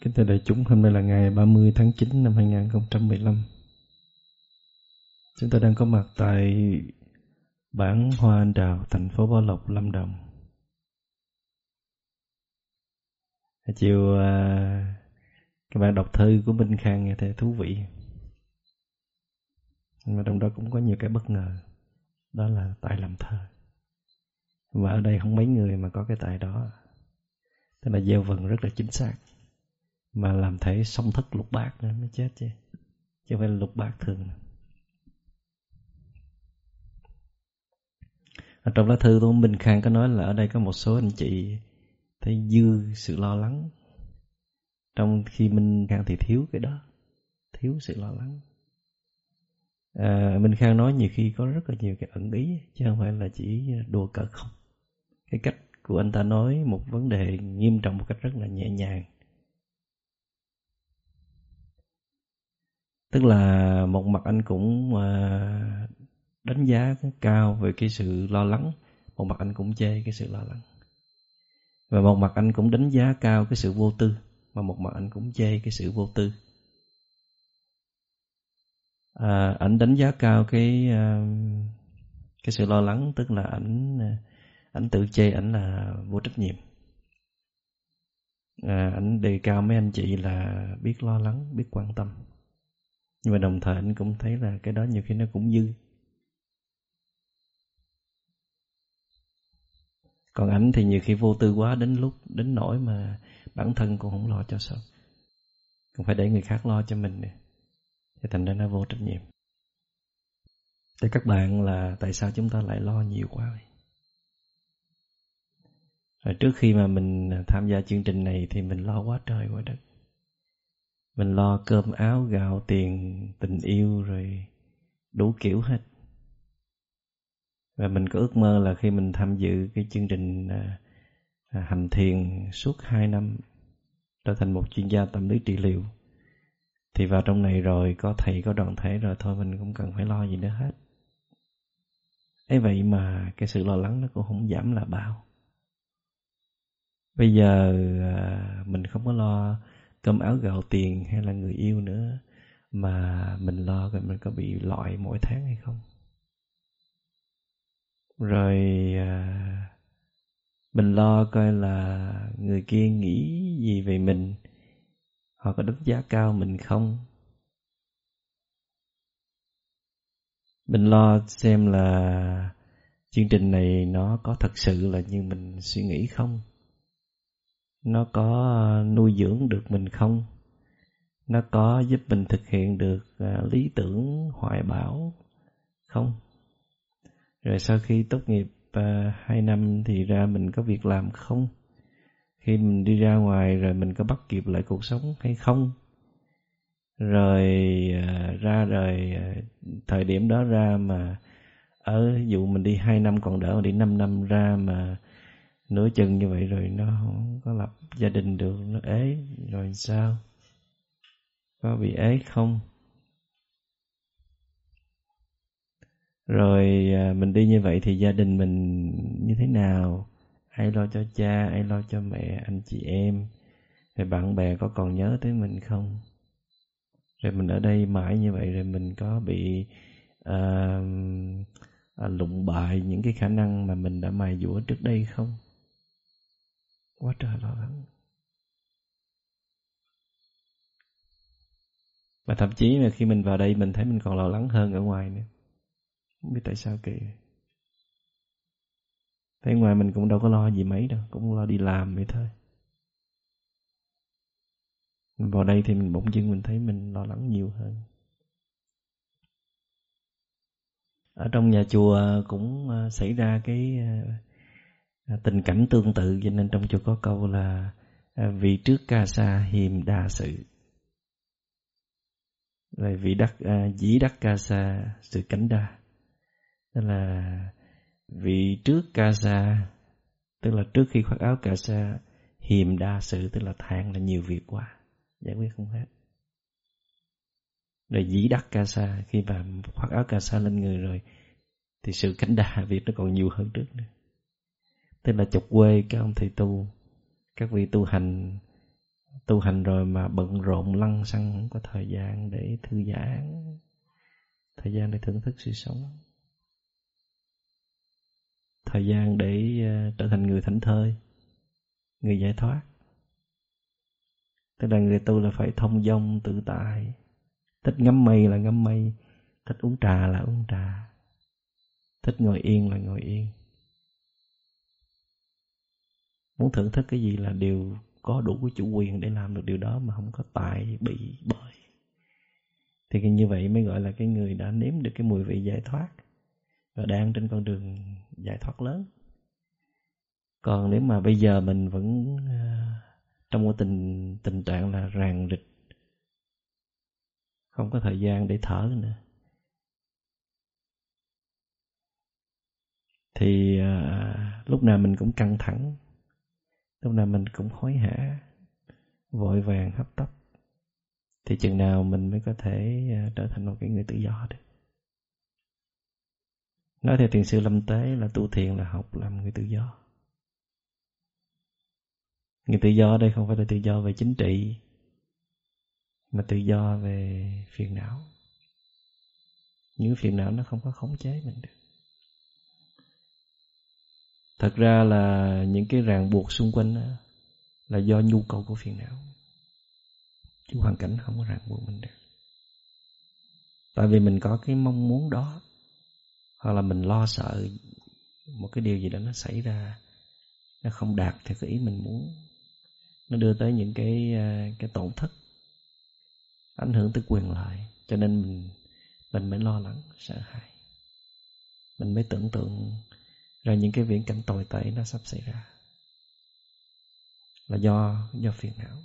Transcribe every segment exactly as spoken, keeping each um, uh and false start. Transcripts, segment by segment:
Kính thưa đại chúng, hôm nay là ngày ba mươi tháng chín năm hai nghìn không trăm mười lăm. Chúng ta đang có mặt tại bản Hoa Anh Đào, thành phố Bảo Lộc, Lâm Đồng. Chiều à, các bạn đọc thư của Minh Khang nghe thấy thú vị. Mà trong đó cũng có nhiều cái bất ngờ. Đó là tài làm thơ. Và ở đây không mấy người mà có cái tài đó. Tức là gieo vần rất là chính xác. Mà làm thể song thất lục bát nữa mới chết chứ. Chứ không phải là lục bát thường. Ở trong lá thư của Minh Khang có nói là ở đây có một số anh chị thấy dư sự lo lắng. Trong khi Minh Khang thì thiếu cái đó. Thiếu sự lo lắng. À, Minh Khang nói nhiều khi có rất là nhiều cái ẩn ý, chứ không phải là chỉ đùa cợt không. Cái cách của anh ta nói một vấn đề nghiêm trọng một cách rất là nhẹ nhàng. Tức là một mặt anh cũng à, đánh giá cao về cái sự lo lắng, một mặt anh cũng chê cái sự lo lắng. Và một mặt anh cũng đánh giá cao cái sự vô tư, và một mặt anh cũng chê cái sự vô tư. À, anh đánh giá cao cái cái sự lo lắng, tức là anh anh tự chê anh là vô trách nhiệm. À, anh đề cao mấy anh chị là biết lo lắng, biết quan tâm. Nhưng mà đồng thời anh cũng thấy là cái đó nhiều khi nó cũng dư. Còn anh thì nhiều khi vô tư quá đến lúc đến nỗi mà bản thân cũng không lo cho sao, cũng phải để người khác lo cho mình nè. Thì thành ra nó vô trách nhiệm. Thì các bạn là tại sao chúng ta lại lo nhiều quá vậy? Rồi trước khi mà mình tham gia chương trình này thì mình lo quá trời quá đất. Mình lo cơm áo gạo tiền tình yêu rồi đủ kiểu hết. Và mình có ước mơ là khi mình tham dự cái chương trình à, à, hành thiền suốt hai năm, trở thành một chuyên gia tâm lý trị liệu, thì vào trong này rồi có thầy có đoàn thể rồi, thôi mình không cần phải lo gì nữa hết. Ấy vậy mà cái sự lo lắng nó cũng không giảm là bao. Bây giờ à, mình không có lo cơm áo gạo tiền hay là người yêu nữa, mà mình lo rồi mình có bị loại mỗi tháng hay không. Rồi à, mình lo coi là người kia nghĩ gì về mình, họ có đánh giá cao mình không. Mình lo xem là chương trình này nó có thật sự là như mình suy nghĩ không, nó có nuôi dưỡng được mình không, nó có giúp mình thực hiện được lý tưởng hoài bão không. Rồi sau khi tốt nghiệp hai năm thì ra mình có việc làm không, khi mình đi ra ngoài rồi mình có bắt kịp lại cuộc sống hay không. Rồi ra rồi thời điểm đó ra mà ở dụ mình đi hai năm còn đỡ, mà đi năm năm ra mà nửa chừng như vậy rồi nó không có lập gia đình được, nó ế rồi sao, có bị ế không. Rồi mình đi như vậy thì gia đình mình như thế nào, ai lo cho cha, ai lo cho mẹ, anh chị em, rồi bạn bè có còn nhớ tới mình không. Rồi mình ở đây mãi như vậy rồi mình có bị à, à, lụng bại những cái khả năng mà mình đã mài dũa trước đây không. Quá trời lo lắng. Và thậm chí là khi mình vào đây mình thấy mình còn lo lắng hơn ở ngoài nữa. Không biết tại sao kỳ. Thế ngoài mình cũng đâu có lo gì mấy đâu, cũng lo đi làm vậy thôi. Mình vào đây thì mình bỗng dưng mình thấy mình lo lắng nhiều hơn. Ở trong nhà chùa cũng xảy ra cái tình cảnh tương tự, cho nên trong chùa có câu là vị trước ca sa hiềm đa sự. Rồi vị đắc dĩ đắc ca sa sự cánh đa. Tức là vị trước ca sa, tức là trước khi khoác áo ca sa, hiềm đa sự, tức là than là nhiều việc quá, giải quyết không hết. Rồi dĩ đắc ca sa, khi mà khoác áo ca sa lên người rồi thì sự cánh đa, việc nó còn nhiều hơn trước nữa. Tức là chọc quê các ông thầy tu, các vị tu hành Tu hành rồi mà bận rộn lăng xăng, không có thời gian để thư giãn, thời gian để thưởng thức sự sống, thời gian để uh, trở thành người thảnh thơi, người giải thoát. Tức là người tu là phải thông dong tự tại, thích ngắm mây là ngắm mây, thích uống trà là uống trà, thích ngồi yên là ngồi yên. Muốn thưởng thức cái gì là đều có đủ cái chủ quyền để làm được điều đó, mà không có tại bị bởi. Thì như vậy mới gọi là cái người đã nếm được cái mùi vị giải thoát và đang trên con đường giải thoát lớn. Còn nếu mà bây giờ mình vẫn uh, trong một tình tình trạng là ràng rịch, không có thời gian để thở nữa, thì uh, lúc nào mình cũng căng thẳng, lúc nào mình cũng hối hả, vội vàng hấp tấp, thì chừng nào mình mới có thể uh, trở thành một cái người tự do được. Nói theo thiền sư Lâm Tế là tu thiền là học làm người tự do. Người tự do ở đây không phải là tự do về chính trị, mà tự do về phiền não. Những phiền não nó không có khống chế mình được. Thật ra là những cái ràng buộc xung quanh đó là do nhu cầu của phiền não, chứ hoàn cảnh không có ràng buộc mình được. Tại vì mình có cái mong muốn đó, hoặc là mình lo sợ một cái điều gì đó nó xảy ra, nó không đạt theo cái ý mình muốn, nó đưa tới những cái cái tổn thất, ảnh hưởng tới quyền lợi, cho nên mình mình mới lo lắng, sợ hãi. Mình mới tưởng tượng ra những cái viễn cảnh tồi tệ nó sắp xảy ra, là do do phiền não.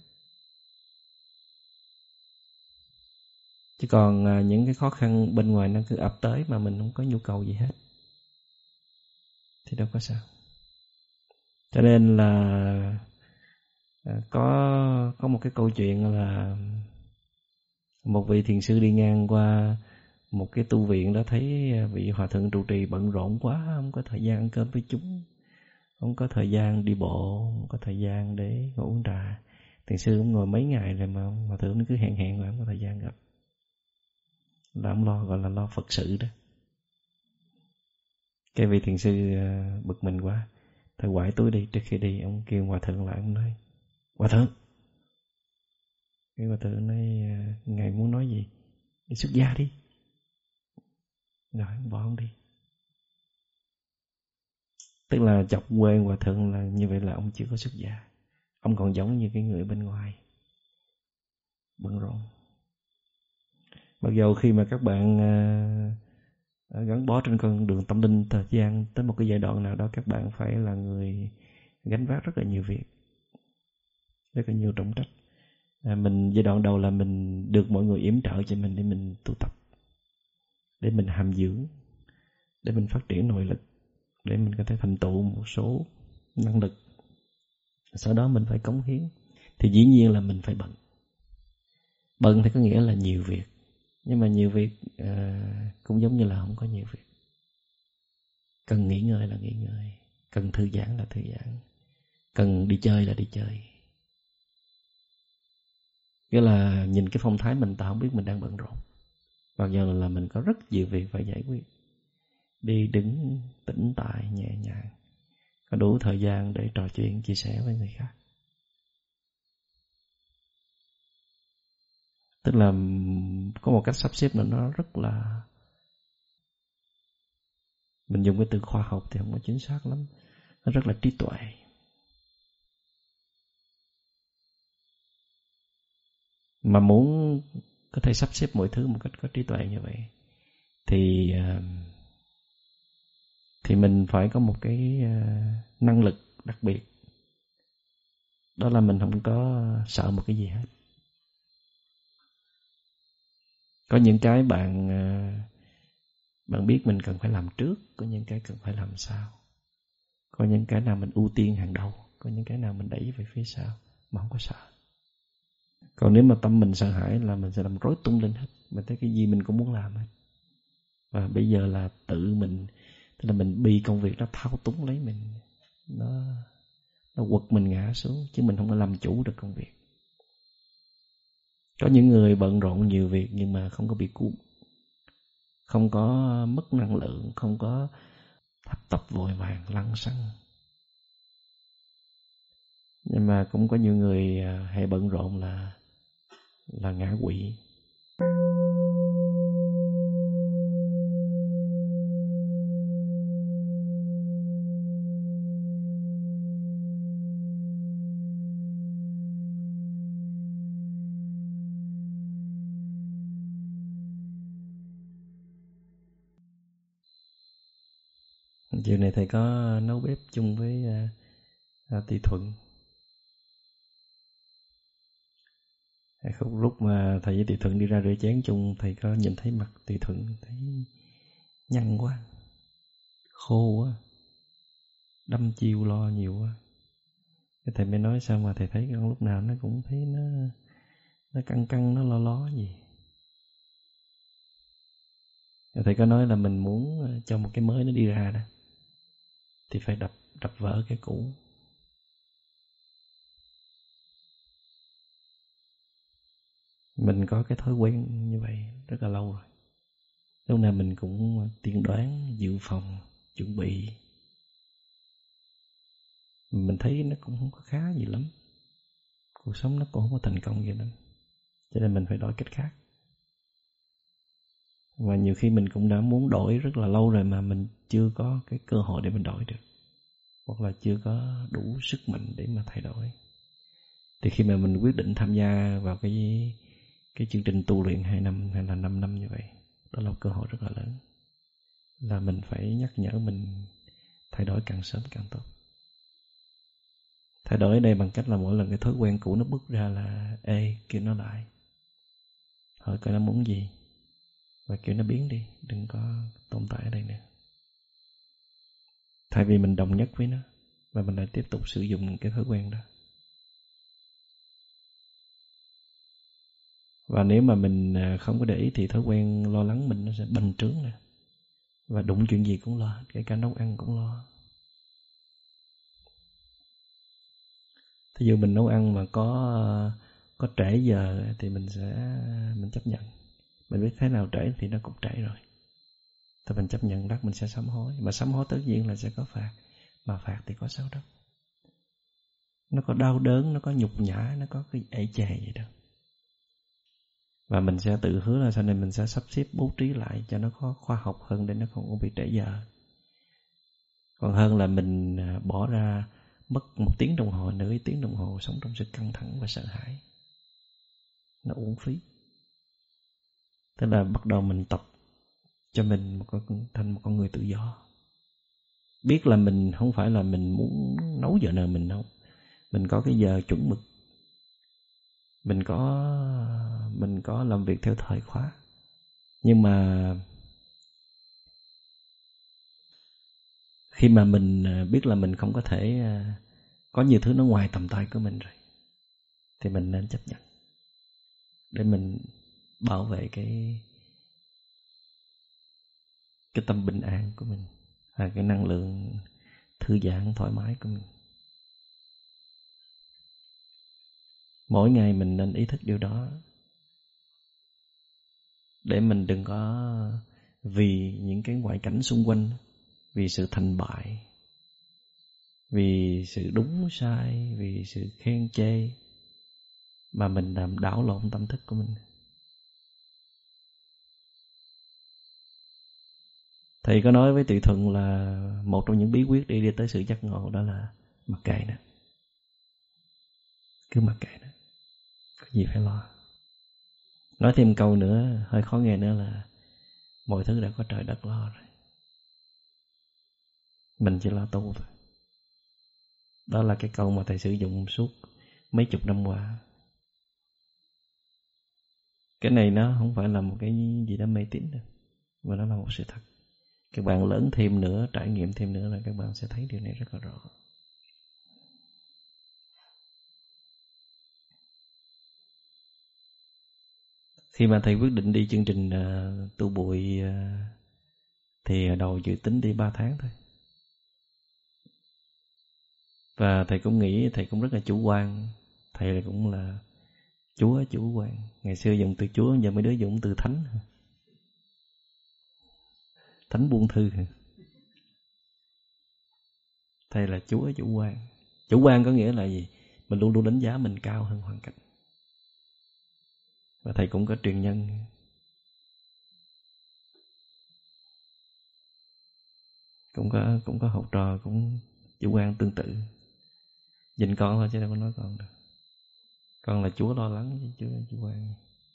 Chứ còn à, những cái khó khăn bên ngoài nó cứ ập tới mà mình không có nhu cầu gì hết thì đâu có sao. Cho nên là à, có có một cái câu chuyện là một vị thiền sư đi ngang qua một cái tu viện đó, thấy vị hòa thượng trụ trì bận rộn quá, không có thời gian ăn cơm với chúng, không có thời gian đi bộ, không có thời gian để ngồi uống trà. Thiền sư cũng ngồi mấy ngày rồi mà hòa thượng nó cứ hẹn hẹn mà không có thời gian gặp. Là ông lo, gọi là lo Phật sự đó. Cái vị thiền sư bực mình quá, thôi quải túi đi. Trước khi đi ông kêu hòa thượng lại, ông nói: Hòa thượng. Cái hòa thượng nói: ngài muốn nói gì? Đi xuất gia đi. Rồi ông bỏ ông đi. Tức là chọc quê hòa thượng là như vậy là ông chưa có xuất gia. Ông còn giống như cái người bên ngoài bận rộn. Mặc dù khi mà các bạn uh, gắn bó trên con đường tâm linh thời gian tới một cái giai đoạn nào đó, các bạn phải là người gánh vác rất là nhiều việc, rất là nhiều trọng trách. À, mình giai đoạn đầu là mình được mọi người yểm trợ cho mình để mình tu tập, để mình hàm dưỡng, để mình phát triển nội lực, để mình có thể thành tựu một số năng lực. Sau đó mình phải cống hiến, thì dĩ nhiên là mình phải bận. Bận thì có nghĩa là nhiều việc, nhưng mà nhiều việc uh, cũng giống như là không có nhiều việc. Cần nghỉ ngơi là nghỉ ngơi, cần thư giãn là thư giãn, cần đi chơi là đi chơi. Nghĩa là nhìn cái phong thái mình, ta không biết mình đang bận rộn, mặc dù là mình có rất nhiều việc phải giải quyết. Đi đứng tĩnh tại nhẹ nhàng, có đủ thời gian để trò chuyện, chia sẻ với người khác. Tức là có một cách sắp xếp mà nó rất là, mình dùng cái từ khoa học thì không có chính xác lắm, nó rất là trí tuệ. Mà muốn có thể sắp xếp mọi thứ một cách có trí tuệ như vậy thì thì mình phải có một cái năng lực đặc biệt. Đó là mình không có sợ một cái gì hết. Có những cái bạn bạn biết mình cần phải làm trước, có những cái cần phải làm sau. Có những cái nào mình ưu tiên hàng đầu, có những cái nào mình đẩy về phía sau mà không có sợ. Còn nếu mà tâm mình sợ hãi là mình sẽ làm rối tung lên hết. Mình thấy cái gì mình cũng muốn làm hết. Và bây giờ là tự mình, tức là mình bị công việc nó thao túng lấy mình, nó nó quật mình ngã xuống, chứ mình không có làm chủ được công việc. Có những người bận rộn nhiều việc nhưng mà không có bị cuốn, không có mất năng lượng, không có tập tập vội vàng lăng xăng. Nhưng mà cũng có nhiều người hay bận rộn là là ngã quỵ. Chiều này thầy có nấu bếp chung với uh, uh, Tỳ Thuận. Không, lúc mà thầy với Tỳ Thuận đi ra rửa chén chung, thầy có nhìn thấy mặt Tỳ Thuận, thấy nhăn quá, khô quá, đâm chiêu lo nhiều quá. Cái thầy mới nói sao mà thầy thấy con lúc nào nó cũng thấy nó nó căng căng, nó lo lo gì. Thầy có nói là mình muốn cho một cái mới nó đi ra đó thì phải đập đập vỡ cái cũ. Mình có cái thói quen như vậy rất là lâu rồi. Lúc nào mình cũng tiên đoán, dự phòng, chuẩn bị. Mình thấy nó cũng không có khá gì lắm. Cuộc sống nó cũng không có thành công gì lắm. Cho nên mình phải đổi cách khác. Và nhiều khi mình cũng đã muốn đổi rất là lâu rồi mà mình chưa có cái cơ hội để mình đổi được. Hoặc là chưa có đủ sức mạnh để mà thay đổi. Thì khi mà mình quyết định tham gia vào cái cái chương trình tu luyện hai năm hay là năm năm như vậy, đó là một cơ hội rất là lớn. Là mình phải nhắc nhở mình thay đổi càng sớm càng tốt. Thay đổi ở đây bằng cách là mỗi lần cái thói quen cũ nó bước ra là ê, kêu nó lại, hỏi coi nó muốn gì và kêu nó biến đi, đừng có tồn tại ở đây nữa. Thay vì mình đồng nhất với nó và mình lại tiếp tục sử dụng cái thói quen đó. Và nếu mà mình không có để ý thì thói quen lo lắng mình nó sẽ bành trướng nè. Và đụng chuyện gì cũng lo, kể cả nấu ăn cũng lo. Thí dụ mình nấu ăn mà có có trễ giờ thì mình sẽ mình chấp nhận. Mình biết thế nào trễ thì nó cũng trễ rồi. Thì mình chấp nhận lát mình sẽ sám hối. Mà sám hối tất nhiên là sẽ có phạt. Mà phạt thì có sao đâu. Nó có đau đớn, nó có nhục nhã, nó có cái ể chề vậy đâu. Và mình sẽ tự hứa là sau này mình sẽ sắp xếp bố trí lại cho nó có khoa học hơn để nó không có bị trễ giờ. Còn hơn là mình bỏ ra mất một tiếng đồng hồ, nửa tiếng đồng hồ sống trong sự căng thẳng và sợ hãi. Nó uổng phí. Tức là bắt đầu mình tập cho mình một con, thành một con người tự do. Biết là mình không phải là mình muốn nấu giờ nào mình nấu. Mình có cái giờ chuẩn mực. Mình có mình có làm việc theo thời khóa. Nhưng mà khi mà mình biết là mình không có thể, có nhiều thứ nó ngoài tầm tay của mình rồi, thì mình nên chấp nhận để mình bảo vệ cái cái tâm bình an của mình, hay cái năng lượng thư giãn thoải mái của mình. Mỗi ngày mình nên ý thức điều đó, để mình đừng có vì những cái ngoại cảnh xung quanh, vì sự thành bại, vì sự đúng sai, vì sự khen chê mà mình làm đảo lộn tâm thức của mình. Thầy có nói với Tùy Thuận là một trong những bí quyết đi đi tới sự giác ngộ đó là mặc kệ nó. Cứ mặc kệ nó, có gì phải lo. Nói thêm câu nữa hơi khó nghe nữa là mọi thứ đã có trời đất lo rồi, mình chỉ lo tu thôi. Đó là cái câu mà thầy sử dụng suốt mấy chục năm qua. Cái này nó không phải là một cái gì đó mê tín đâu, mà nó là một sự thật. Các bạn lớn thêm nữa, trải nghiệm thêm nữa là các bạn sẽ thấy điều này rất là rõ. Khi mà thầy quyết định đi chương trình uh, tu bụi uh, thì đầu dự tính đi ba tháng thôi. Và thầy cũng nghĩ, thầy cũng rất là chủ quan. Thầy cũng là Chúa, chủ quan. Ngày xưa dùng từ Chúa, giờ mấy đứa dùng từ Thánh. Thánh buông thư. Thầy là Chúa chủ quan. Chủ quan có nghĩa là gì? Mình luôn luôn đánh giá mình cao hơn hoàn cảnh. Và thầy cũng có truyền nhân. Cũng có cũng có học trò cũng chủ quan tương tự. Nhìn con thôi chứ đâu có nói con được. Con là Chúa lo lắng chứ chưa chủ quan.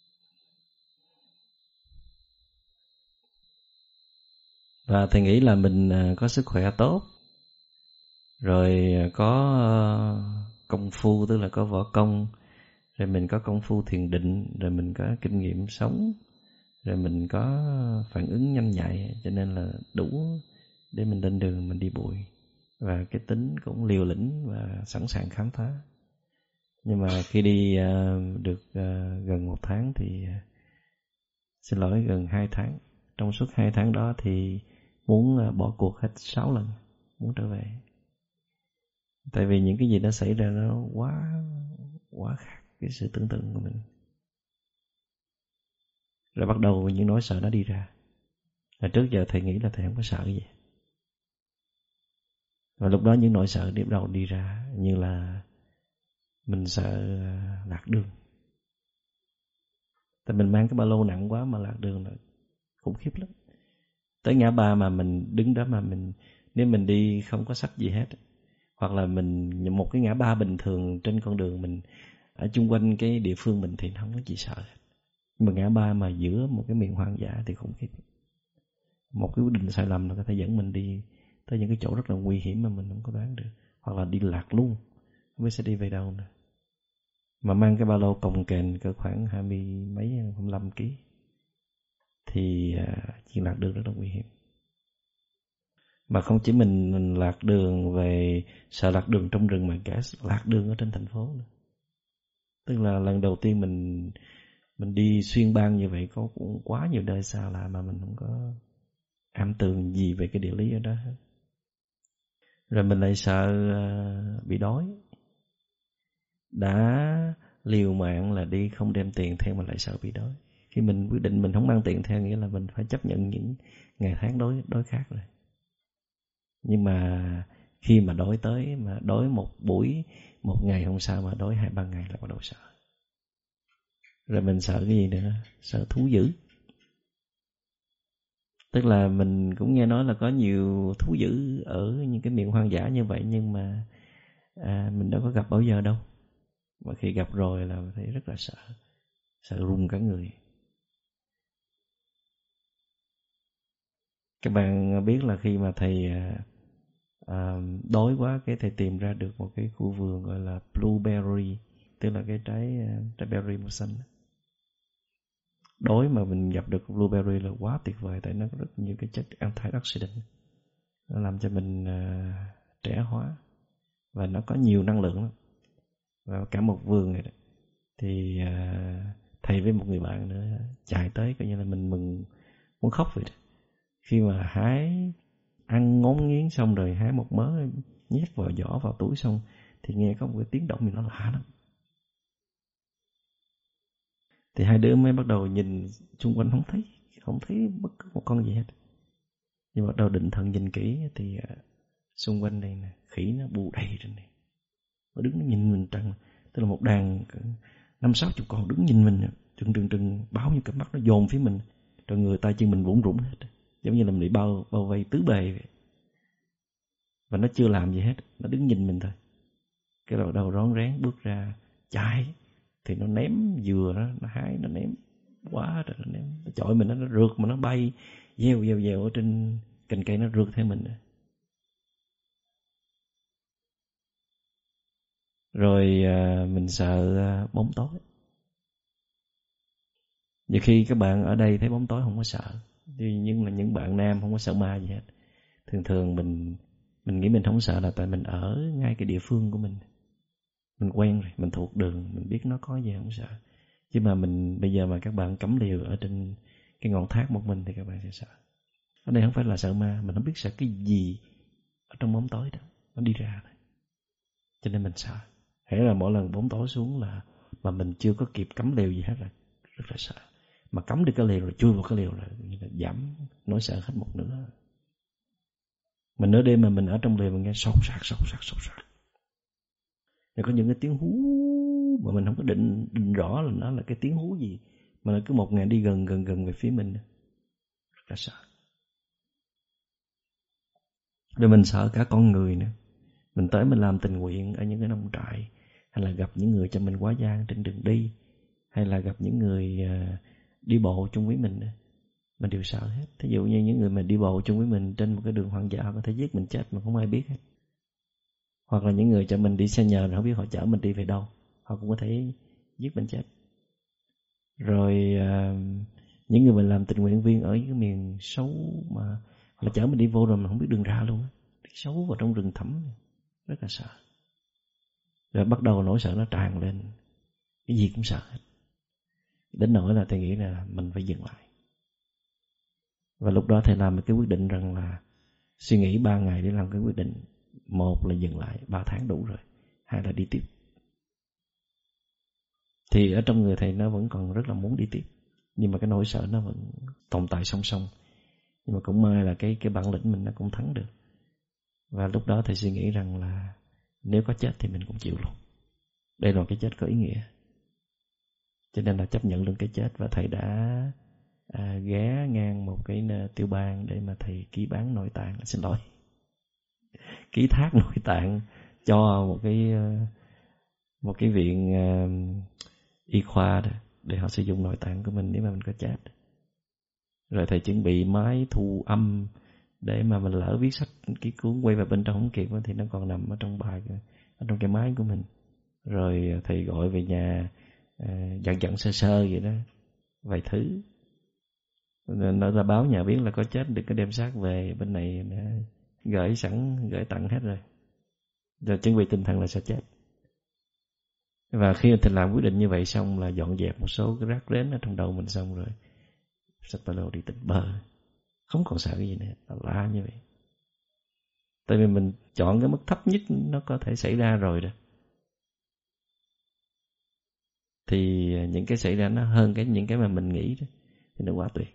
Và thầy nghĩ là mình có sức khỏe tốt, rồi có công phu, tức là có võ công, rồi mình có công phu thiền định, rồi mình có kinh nghiệm sống, rồi mình có phản ứng nhanh nhạy, cho nên là đủ để mình lên đường mình đi bụi. Và cái tính cũng liều lĩnh và sẵn sàng khám phá. Nhưng mà khi đi uh, được uh, gần một tháng thì uh, xin lỗi gần hai tháng. Trong suốt hai tháng đó thì muốn uh, bỏ cuộc hết sáu lần, muốn trở về. Tại vì những cái gì nó xảy ra nó quá quá khác cái sự tưởng tượng của mình. Rồi bắt đầu những nỗi sợ nó đi ra. Và trước giờ thầy nghĩ là thầy không có sợ cái gì. Và lúc đó những nỗi sợ bắt đầu đi ra, như là mình sợ lạc đường. Tại mình mang cái ba lô nặng quá mà lạc đường là khủng khiếp lắm. Tới ngã ba mà mình đứng đó mà mình, nếu mình đi không có sách gì hết, hoặc là mình một cái ngã ba bình thường trên con đường mình ở chung quanh cái địa phương mình thì không có gì sợ hết. Nhưng mà ngã ba mà giữa một cái miền hoang dã thì khủng khiếp. Một cái quyết định sai lầm nó có thể dẫn mình đi tới những cái chỗ rất là nguy hiểm mà mình không có đoán được, hoặc là đi lạc luôn, không biết sẽ đi về đâu nữa. Mà mang cái ba lô cồng kềnh cỡ khoảng hai mươi mấy, hai mươi lăm ký thì uh, chuyện lạc đường rất là nguy hiểm. Mà không chỉ mình, mình lạc đường về sợ lạc đường trong rừng, mà cả lạc đường ở trên thành phố nữa. Tức là lần đầu tiên mình mình đi xuyên bang như vậy, có cũng quá nhiều nơi xa lạ mà mình không có am tường gì về cái địa lý ở đó hết. Rồi mình lại sợ uh, bị đói. Đã liều mạng là đi không đem tiền theo mà lại sợ bị đói. Khi mình quyết định mình không mang tiền theo, nghĩa là mình phải chấp nhận những ngày tháng đói đói khát rồi. Nhưng mà khi mà đói tới, mà đói một buổi, một ngày không sao, mà đói hai ba ngày là bắt đầu sợ. Rồi mình sợ cái gì nữa? Sợ thú dữ. Tức là mình cũng nghe nói là có nhiều thú dữ ở những cái miền hoang dã như vậy, nhưng mà à, mình đâu có gặp bao giờ đâu. Mà khi gặp rồi là thấy rất là sợ, sợ run cả người. Các bạn biết là khi mà thầy à, đói quá, cái thầy tìm ra được một cái khu vườn gọi là blueberry, tức là cái trái trái berry màu xanh. Đói mà mình gặp được blueberry là quá tuyệt vời, tại nó có rất nhiều cái chất antioxidant, nó làm cho mình à, trẻ hóa và nó có nhiều năng lượng lắm. Và cả một vườn này đó. Thì à, thầy với một người bạn nữa chạy tới, coi như là mình mừng muốn khóc vậy đó. Khi mà hái, ăn ngốn nghiến xong rồi hái một mớ, nhét vào giỏ vào túi xong, thì nghe có một cái tiếng động gì nó lạ lắm. Thì hai đứa mới bắt đầu nhìn xung quanh, không thấy không thấy bất cứ một con gì hết. Nhưng bắt đầu định thần nhìn kỹ thì uh, xung quanh đây nè, khỉ nó bù đầy trên này. Nó đứng nhìn mình trăng, tức là một đàn năm sáu chục con đứng nhìn mình, trừng trừng trừng, bao nhiêu cặp mắt nó dồn phía mình, rồi người tay chân mình bủn rủn hết, giống như là mình bị bao bao vây tứ bề vậy. Và nó chưa làm gì hết, nó đứng nhìn mình thôi. Cái đầu đầu rón rén bước ra chạy, thì nó ném dừa đó, nó hái nó ném quá trời, nó ném, nó chọi mình, nó, nó rượt mà nó bay dèo dèo dèo ở trên cành cây, nó rượt theo mình. Rồi à, mình sợ à, bóng tối. Nhiều khi các bạn ở đây thấy bóng tối không có sợ, nhưng là những bạn nam không có sợ ma gì hết. Thường thường mình mình nghĩ mình không sợ là tại mình ở ngay cái địa phương của mình, mình quen rồi, mình thuộc đường, mình biết nó có gì không sợ. Chứ mà mình bây giờ mà các bạn cắm liều ở trên cái ngọn thác một mình thì các bạn sẽ sợ. Ở đây không phải là sợ ma, mình không biết sợ cái gì ở trong bóng tối đó, nó đi ra này. Cho nên mình sợ. Hễ là mỗi lần bóng tối xuống là mà mình chưa có kịp cắm lều gì hết là rất là sợ. Mà cắm được cái lều rồi chui vào cái lều là, là giảm nỗi sợ hết một nửa. Mình nửa đêm mà mình ở trong lều mình nghe sột sạc sột sạc sột sạc. Rồi có những cái tiếng hú mà mình không có định định rõ là nó là cái tiếng hú gì, mà nó cứ một ngày đi gần gần gần về phía mình, rất là sợ. Rồi mình sợ cả con người nữa. Mình tới mình làm tình nguyện ở những cái nông trại, hay là gặp những người cho mình quá gian trên đường đi, hay là gặp những người đi bộ chung với mình, mình đều sợ hết. Thí dụ như những người mà đi bộ chung với mình trên một cái đường hoang dã có thể giết mình chết mà không ai biết hết. Hoặc là những người cho mình đi xe nhờ không biết họ chở mình đi về đâu, họ cũng có thể giết mình chết. Rồi à, những người mình làm tình nguyện viên ở cái miền xấu mà họ chở mình đi vô rồi mình không biết đường ra luôn, đi xấu vào trong rừng thẳm, rất là sợ. Rồi bắt đầu nỗi sợ nó tràn lên, cái gì cũng sợ hết. Đến nỗi là thầy nghĩ là mình phải dừng lại. Và lúc đó thầy làm một cái quyết định rằng là suy nghĩ ba ngày để làm cái quyết định. Một là dừng lại, ba tháng đủ rồi. Hai là đi tiếp. Thì ở trong người thầy nó vẫn còn rất là muốn đi tiếp, nhưng mà cái nỗi sợ nó vẫn tồn tại song song. Nhưng mà cũng may là cái, cái bản lĩnh mình nó cũng thắng được. Và lúc đó thầy suy nghĩ rằng là nếu có chết thì mình cũng chịu luôn. Đây là cái chết có ý nghĩa. Cho nên là chấp nhận luôn cái chết. Và thầy đã à, ghé ngang một cái tiểu bang để mà thầy ký bán nội tạng. Xin lỗi, ký thác nội tạng cho một cái một cái viện uh, y khoa đó, để họ sử dụng nội tạng của mình nếu mà mình có chết. Rồi thầy chuẩn bị máy thu âm để mà mình lỡ viết sách cái cuốn quay vào bên trong không kịp thì nó còn nằm ở trong bài, ở trong cái máy của mình. Rồi thầy gọi về nhà uh, dặn dặn sơ sơ vậy đó, vài thứ. Nó ra báo nhà biết là có chết, đừng có đem xác về bên này, gửi sẵn, gửi tặng hết rồi. Rồi chuẩn bị tinh thần là sẽ chết. Và khi thầy làm quyết định như vậy xong là dọn dẹp một số cái rác rến ở trong đầu mình xong rồi sắp bắt đầu đi tịnh bờ, không còn sợ cái gì nữa, là lạ như vậy. Tại vì mình chọn cái mức thấp nhất nó có thể xảy ra rồi đó, thì những cái xảy ra nó hơn cái những cái mà mình nghĩ đó, thì nó quá tuyệt.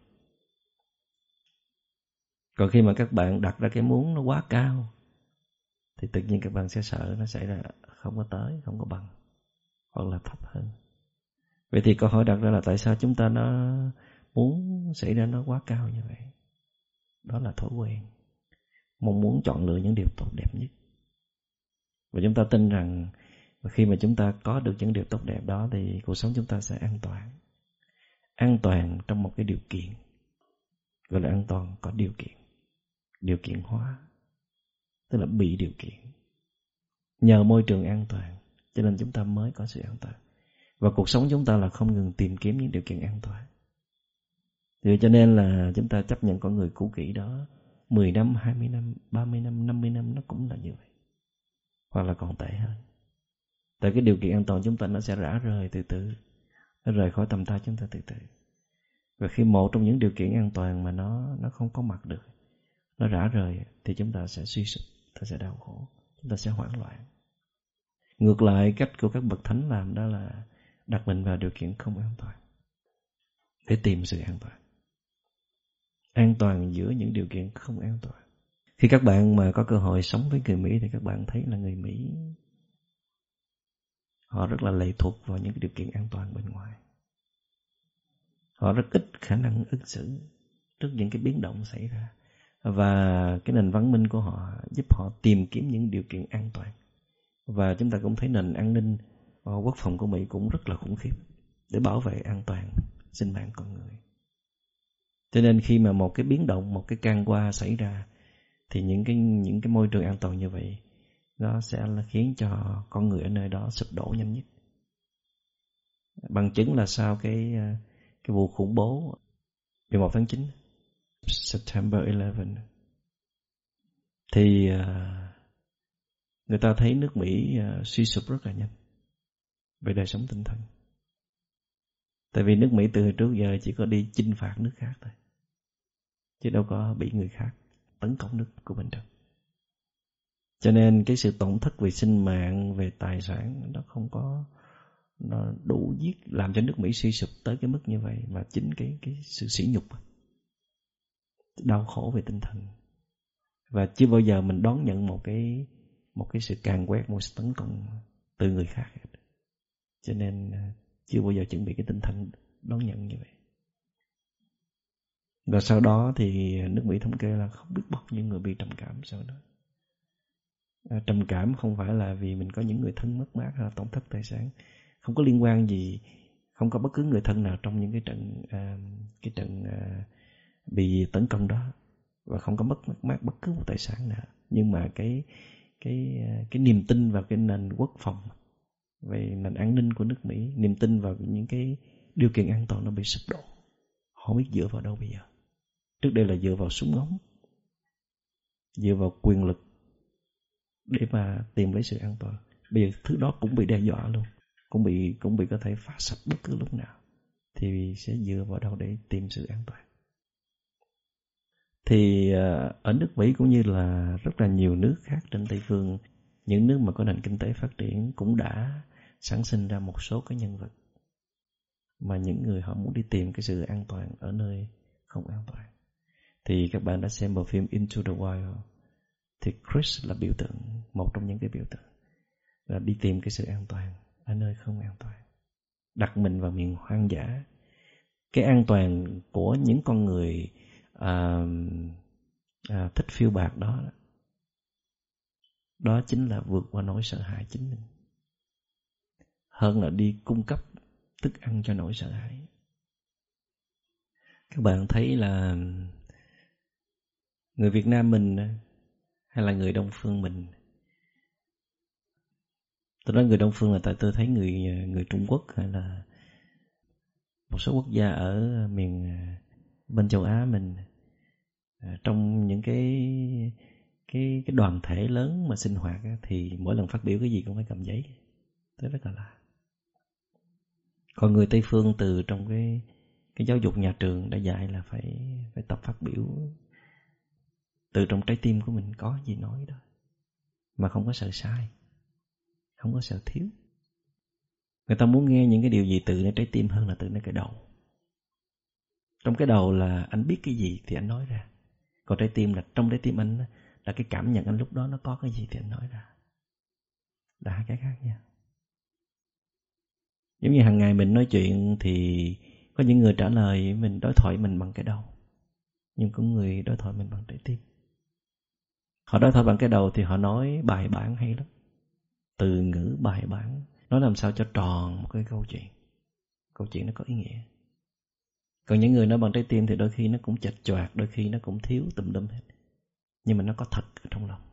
Còn khi mà các bạn đặt ra cái muốn nó quá cao thì tự nhiên các bạn sẽ sợ nó xảy ra không có tới, không có bằng, hoặc là thấp hơn. Vậy thì câu hỏi đặt ra là tại sao chúng ta nó muốn xảy ra nó quá cao như vậy? Đó là thói quen, mong muốn chọn lựa những điều tốt đẹp nhất. Và chúng ta tin rằng khi mà chúng ta có được những điều tốt đẹp đó thì cuộc sống chúng ta sẽ an toàn. An toàn trong một cái điều kiện, gọi là an toàn có điều kiện, điều kiện hóa, tức là bị điều kiện. Nhờ môi trường an toàn cho nên chúng ta mới có sự an toàn. Và cuộc sống chúng ta là không ngừng tìm kiếm những điều kiện an toàn. Vì cho nên là chúng ta chấp nhận con người cũ kỹ đó mười năm, hai mươi năm, ba mươi năm, năm mươi năm nó cũng là như vậy, hoặc là còn tệ hơn. Tại cái điều kiện an toàn chúng ta nó sẽ rã rời từ từ, nó rời khỏi tầm tay chúng ta từ từ. Và khi một trong những điều kiện an toàn mà nó nó không có mặt được, nó rã rời, thì chúng ta sẽ suy sụp, ta sẽ đau khổ, chúng ta sẽ hoảng loạn. Ngược lại, cách của các bậc thánh làm đó là đặt mình vào điều kiện không an toàn để tìm sự an toàn. An toàn giữa những điều kiện không an toàn. Khi các bạn mà có cơ hội sống với người Mỹ thì các bạn thấy là người Mỹ họ rất là lệ thuộc vào những cái điều kiện an toàn bên ngoài. Họ rất ít khả năng ứng xử trước những cái biến động xảy ra. Và cái nền văn minh của họ giúp họ tìm kiếm những điều kiện an toàn. Và chúng ta cũng thấy nền an ninh quốc phòng của Mỹ cũng rất là khủng khiếp để bảo vệ an toàn sinh mạng con người. Cho nên khi mà một cái biến động, một cái can qua xảy ra thì những cái những cái môi trường an toàn như vậy nó sẽ là khiến cho con người ở nơi đó sụp đổ nhanh nhất. Bằng chứng là sau cái cái vụ khủng bố mười một tháng chín, September eleven, thì người ta thấy nước Mỹ suy sụp rất là nhanh về đời sống tinh thần. Tại vì nước Mỹ từ trước giờ chỉ có đi chinh phạt nước khác thôi, chứ đâu có bị người khác tấn công nước của mình đâu. Cho nên cái sự tổn thất về sinh mạng, về tài sản nó không có nó đủ giết, làm cho nước Mỹ suy sụp tới cái mức như vậy. Và chính cái, cái sự sỉ nhục, đau khổ về tinh thần. Và chưa bao giờ mình đón nhận một cái, một cái sự càn quét, một sự tấn công từ người khác. Cho nên chưa bao giờ chuẩn bị cái tinh thần đón nhận như vậy. Và sau đó thì nước Mỹ thống kê là không biết bao nhiêu người bị trầm cảm sau đó. À, trầm cảm không phải là vì mình có những người thân mất mát hay là tổn thất tài sản, không có liên quan gì, không có bất cứ người thân nào trong những cái trận à, cái trận à, bị tấn công đó, và không có mất mất mát bất cứ một tài sản nào. Nhưng mà cái cái cái niềm tin vào cái nền quốc phòng, về nền an ninh của nước Mỹ, niềm tin vào những cái điều kiện an toàn nó bị sụp đổ. Họ biết dựa vào đâu bây giờ. Trước đây là dựa vào súng ống, dựa vào quyền lực để mà tìm lấy sự an toàn. Bây giờ thứ đó cũng bị đe dọa luôn, cũng bị cũng bị có thể phá sạch bất cứ lúc nào. Thì sẽ dựa vào đâu để tìm sự an toàn? Thì ở nước Mỹ cũng như là rất là nhiều nước khác trên Tây Phương, những nước mà có nền kinh tế phát triển cũng đã sản sinh ra một số cái nhân vật mà những người họ muốn đi tìm cái sự an toàn ở nơi không an toàn. Thì các bạn đã xem bộ phim Into the Wild, thì Chris là biểu tượng, một trong những cái biểu tượng là đi tìm cái sự an toàn ở nơi không an toàn, đặt mình vào miền hoang dã. Cái an toàn của những con người à, à, thích phiêu bạt đó, đó chính là vượt qua nỗi sợ hãi chính mình, hơn là đi cung cấp thức ăn cho nỗi sợ hãi. Các bạn thấy là người Việt Nam mình hay là người Đông Phương mình, tôi nói người Đông Phương là tại tôi thấy người người Trung Quốc hay là một số quốc gia ở miền bên châu Á mình, trong những cái cái cái đoàn thể lớn mà sinh hoạt thì mỗi lần phát biểu cái gì cũng phải cầm giấy, thế rất là lạ. Còn người Tây Phương từ trong cái cái giáo dục nhà trường đã dạy là phải phải tập phát biểu từ trong trái tim của mình, có gì nói đó, mà không có sợ sai, không có sợ thiếu. Người ta muốn nghe những cái điều gì từ nơi trái tim hơn là từ nơi cái đầu. Trong cái đầu là anh biết cái gì thì anh nói ra, còn trái tim là trong trái tim anh là cái cảm nhận anh lúc đó nó có cái gì thì anh nói ra, là hai cái khác nha. Giống như hàng ngày mình nói chuyện thì có những người trả lời mình, đối thoại mình bằng cái đầu, nhưng có người đối thoại mình bằng trái tim. Họ đối thoại bằng cái đầu thì họ nói bài bản hay lắm, từ ngữ bài bản, nói làm sao cho tròn một cái câu chuyện, câu chuyện nó có ý nghĩa. Còn những người nói bằng trái tim thì đôi khi nó cũng chệch choạc, đôi khi nó cũng thiếu tùm lum hết, nhưng mà nó có thật ở trong lòng.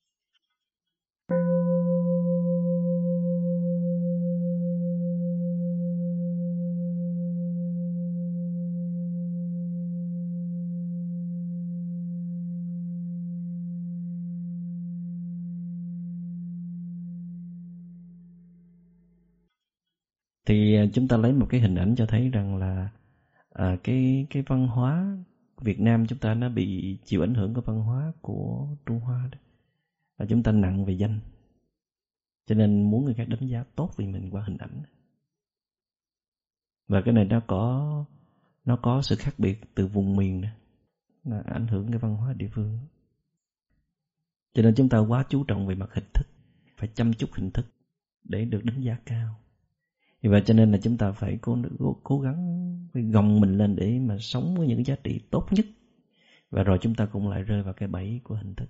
Thì chúng ta lấy một cái hình ảnh cho thấy rằng là à, cái cái văn hóa của Việt Nam chúng ta nó bị chịu ảnh hưởng của văn hóa của Trung Hoa đó. Và chúng ta nặng về danh, cho nên muốn người khác đánh giá tốt về mình qua hình ảnh. Và cái này nó có nó có sự khác biệt từ vùng miền đó, nó ảnh hưởng cái văn hóa địa phương. Cho nên chúng ta quá chú trọng về mặt hình thức, phải chăm chút hình thức để được đánh giá cao. Vì vậy cho nên là chúng ta phải cố, cố, cố gắng phải gồng mình lên để mà sống với những cái giá trị tốt nhất. Và rồi chúng ta cũng lại rơi vào cái bẫy của hình thức.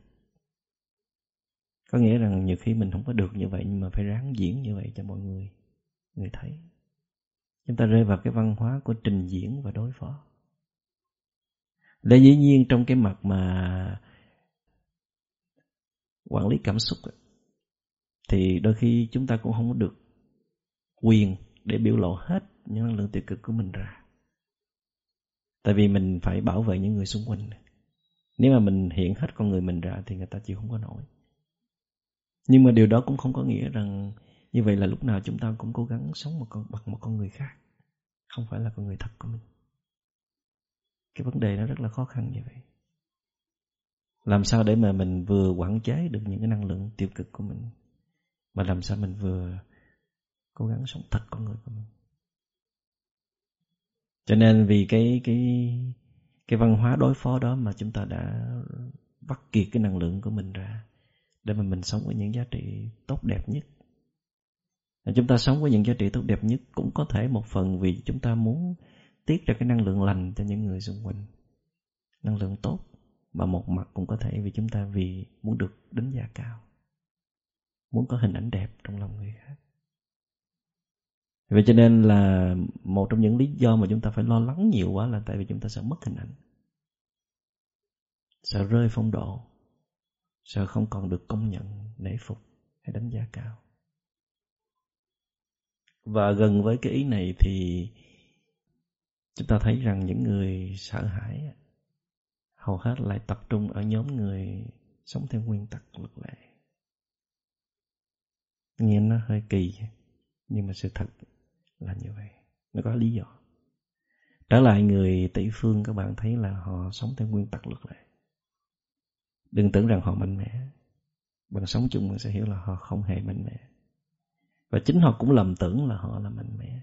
Có nghĩa rằng nhiều khi mình không có được như vậy, nhưng mà phải ráng diễn như vậy cho mọi người người thấy. Chúng ta rơi vào cái văn hóa của trình diễn và đối phó. Để dĩ nhiên trong cái mặt mà quản lý cảm xúc thì đôi khi chúng ta cũng không có được quyền để biểu lộ hết những năng lượng tiêu cực của mình ra. Tại vì mình phải bảo vệ những người xung quanh. Nếu mà mình hiện hết con người mình ra thì người ta chịu không có nổi. Nhưng mà điều đó cũng không có nghĩa rằng như vậy là lúc nào chúng ta cũng cố gắng sống một con, bằng một con người khác, không phải là con người thật của mình. Cái vấn đề nó rất là khó khăn như vậy. Làm sao để mà mình vừa quản chế được những cái năng lượng tiêu cực của mình, mà làm sao mình vừa cố gắng sống thật con người của mình. Cho nên vì cái cái cái văn hóa đối phó đó mà chúng ta đã vắt kiệt cái năng lượng của mình ra để mà mình sống với những giá trị tốt đẹp nhất. Chúng ta sống với những giá trị tốt đẹp nhất cũng có thể một phần vì chúng ta muốn tiết ra cái năng lượng lành cho những người xung quanh, năng lượng tốt, mà một mặt cũng có thể vì chúng ta vì muốn được đánh giá cao, muốn có hình ảnh đẹp trong lòng người khác. Vậy cho nên là một trong những lý do mà chúng ta phải lo lắng nhiều quá là tại vì chúng ta sợ mất hình ảnh, sợ rơi phong độ, sợ không còn được công nhận, nể phục hay đánh giá cao. Và gần với cái ý này thì chúng ta thấy rằng những người sợ hãi hầu hết lại tập trung ở nhóm người sống theo nguyên tắc luật lệ. Nghe nó hơi kỳ, nhưng mà sự thật là như vậy. Nó có lý do. Trở lại người Tây phương, các bạn thấy là họ sống theo nguyên tắc luật lệ. Đừng tưởng rằng họ mạnh mẽ. Bạn sống chung bạn sẽ hiểu là họ không hề mạnh mẽ. Và chính họ cũng lầm tưởng là họ là mạnh mẽ.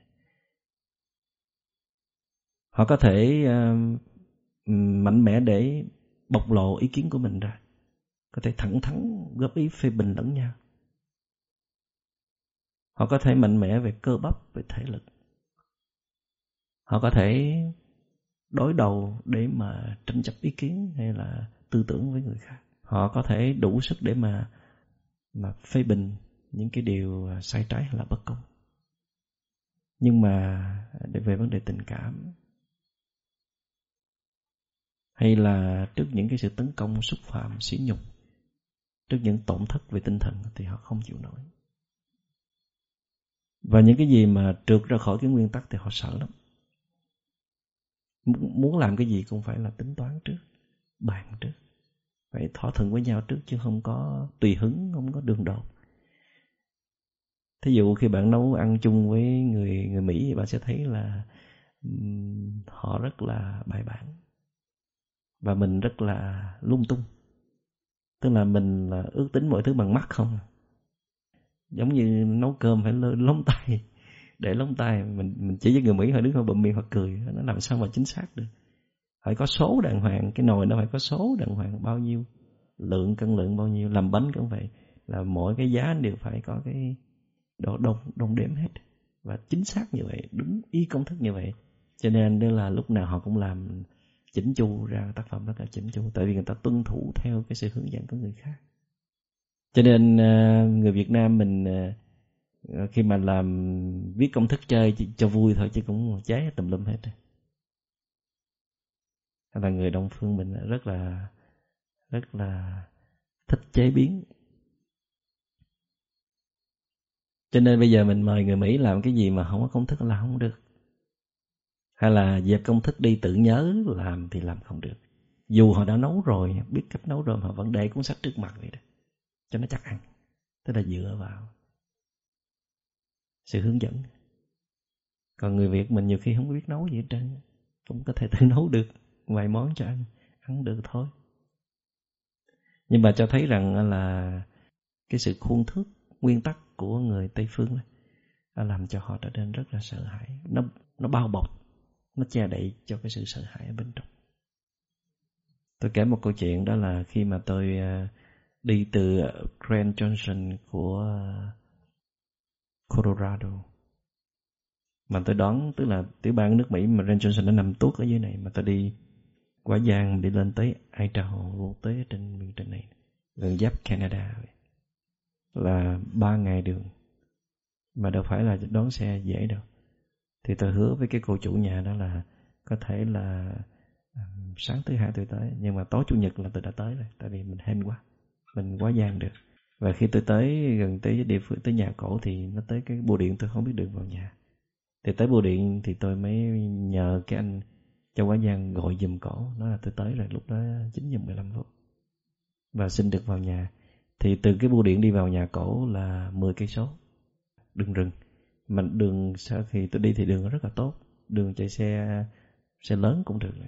Họ có thể uh, mạnh mẽ để bộc lộ ý kiến của mình ra, có thể thẳng thắn góp ý phê bình lẫn nhau. Họ có thể mạnh mẽ về cơ bắp, về thể lực. Họ có thể đối đầu để mà tranh chấp ý kiến hay là tư tưởng với người khác. Họ có thể đủ sức để mà mà phê bình những cái điều sai trái hay là bất công. Nhưng mà để về vấn đề tình cảm hay là trước những cái sự tấn công xúc phạm, sỉ nhục, trước những tổn thất về tinh thần thì họ không chịu nổi. Và những cái gì mà trượt ra khỏi cái nguyên tắc thì họ sợ lắm. Muốn làm cái gì cũng phải là tính toán trước, bàn trước, phải thỏa thuận với nhau trước chứ không có tùy hứng, không có đường đột. Thí dụ khi bạn nấu ăn chung với người người Mỹ, bạn sẽ thấy là um, họ rất là bài bản và mình rất là lung tung. Tức là mình là ước tính mọi thứ bằng mắt không. Giống như nấu cơm phải lóng tay, để lóng tay mình mình chỉ với người Mỹ họ đứng họ bụm miệng họ cười, nó làm sao mà chính xác được. Phải có số đàng hoàng, cái nồi nó phải có số đàng hoàng bao nhiêu, lượng cân lượng bao nhiêu, làm bánh cũng vậy, là mỗi cái giá đều phải có cái độ đồng đồng đếm hết và chính xác như vậy, đúng y công thức như vậy. Cho nên đây là lúc nào họ cũng làm chỉnh chu ra tác phẩm rất là chỉnh chu, tại vì người ta tuân thủ theo cái sự hướng dẫn của người khác. Cho nên người Việt Nam mình khi mà làm viết công thức chơi cho vui thôi chứ cũng cháy tùm lum hết. Hay là người Đông phương mình rất là rất là thích chế biến. Cho nên bây giờ mình mời người Mỹ làm cái gì mà không có công thức là không được. Hay là dẹp công thức đi tự nhớ làm thì làm không được. Dù họ đã nấu rồi, biết cách nấu rồi, họ vẫn để cuốn sách trước mặt vậy đó, cho nó chắc ăn. Tức là dựa vào sự hướng dẫn. Còn người Việt mình nhiều khi không biết nấu gì hết trơn, cũng có thể tự nấu được vài món cho ăn, ăn được thôi. Nhưng mà cho thấy rằng là cái sự khuôn thước, nguyên tắc của người Tây phương đã làm cho họ trở nên rất là sợ hãi. Nó, nó bao bọc, nó che đậy cho cái sự sợ hãi ở bên trong. Tôi kể một câu chuyện, đó là khi mà tôi đi từ Grand Junction của Colorado, mà tôi đón, tức là tiểu bang nước Mỹ mà Grand Junction nó nằm tuốt ở dưới này, mà tôi đi qua Giang đi lên tới Idaho, tới trên miền trên này, gần giáp Canada, là ba ngày đường, mà đâu phải là đón xe dễ đâu. Thì tôi hứa với cái cô chủ nhà đó là có thể là um, sáng thứ hai tôi tới, nhưng mà tối chủ nhật là tôi đã tới rồi, tại vì mình hên quá, mình quá gian được. Và khi tôi tới gần tới địa phương, tới nhà cổ thì nó tới cái bưu điện, tôi không biết đường vào nhà. Thì tới bưu điện thì tôi mới nhờ cái anh cho quá gian gọi giùm cổ, nói là tôi tới rồi, lúc đó chín giờ mười lăm phút và xin được vào nhà. Thì từ cái bưu điện đi vào nhà cổ là mười cây số, đường rừng. Mà đường sau khi tôi đi thì đường rất là tốt, đường chạy xe xe lớn cũng được.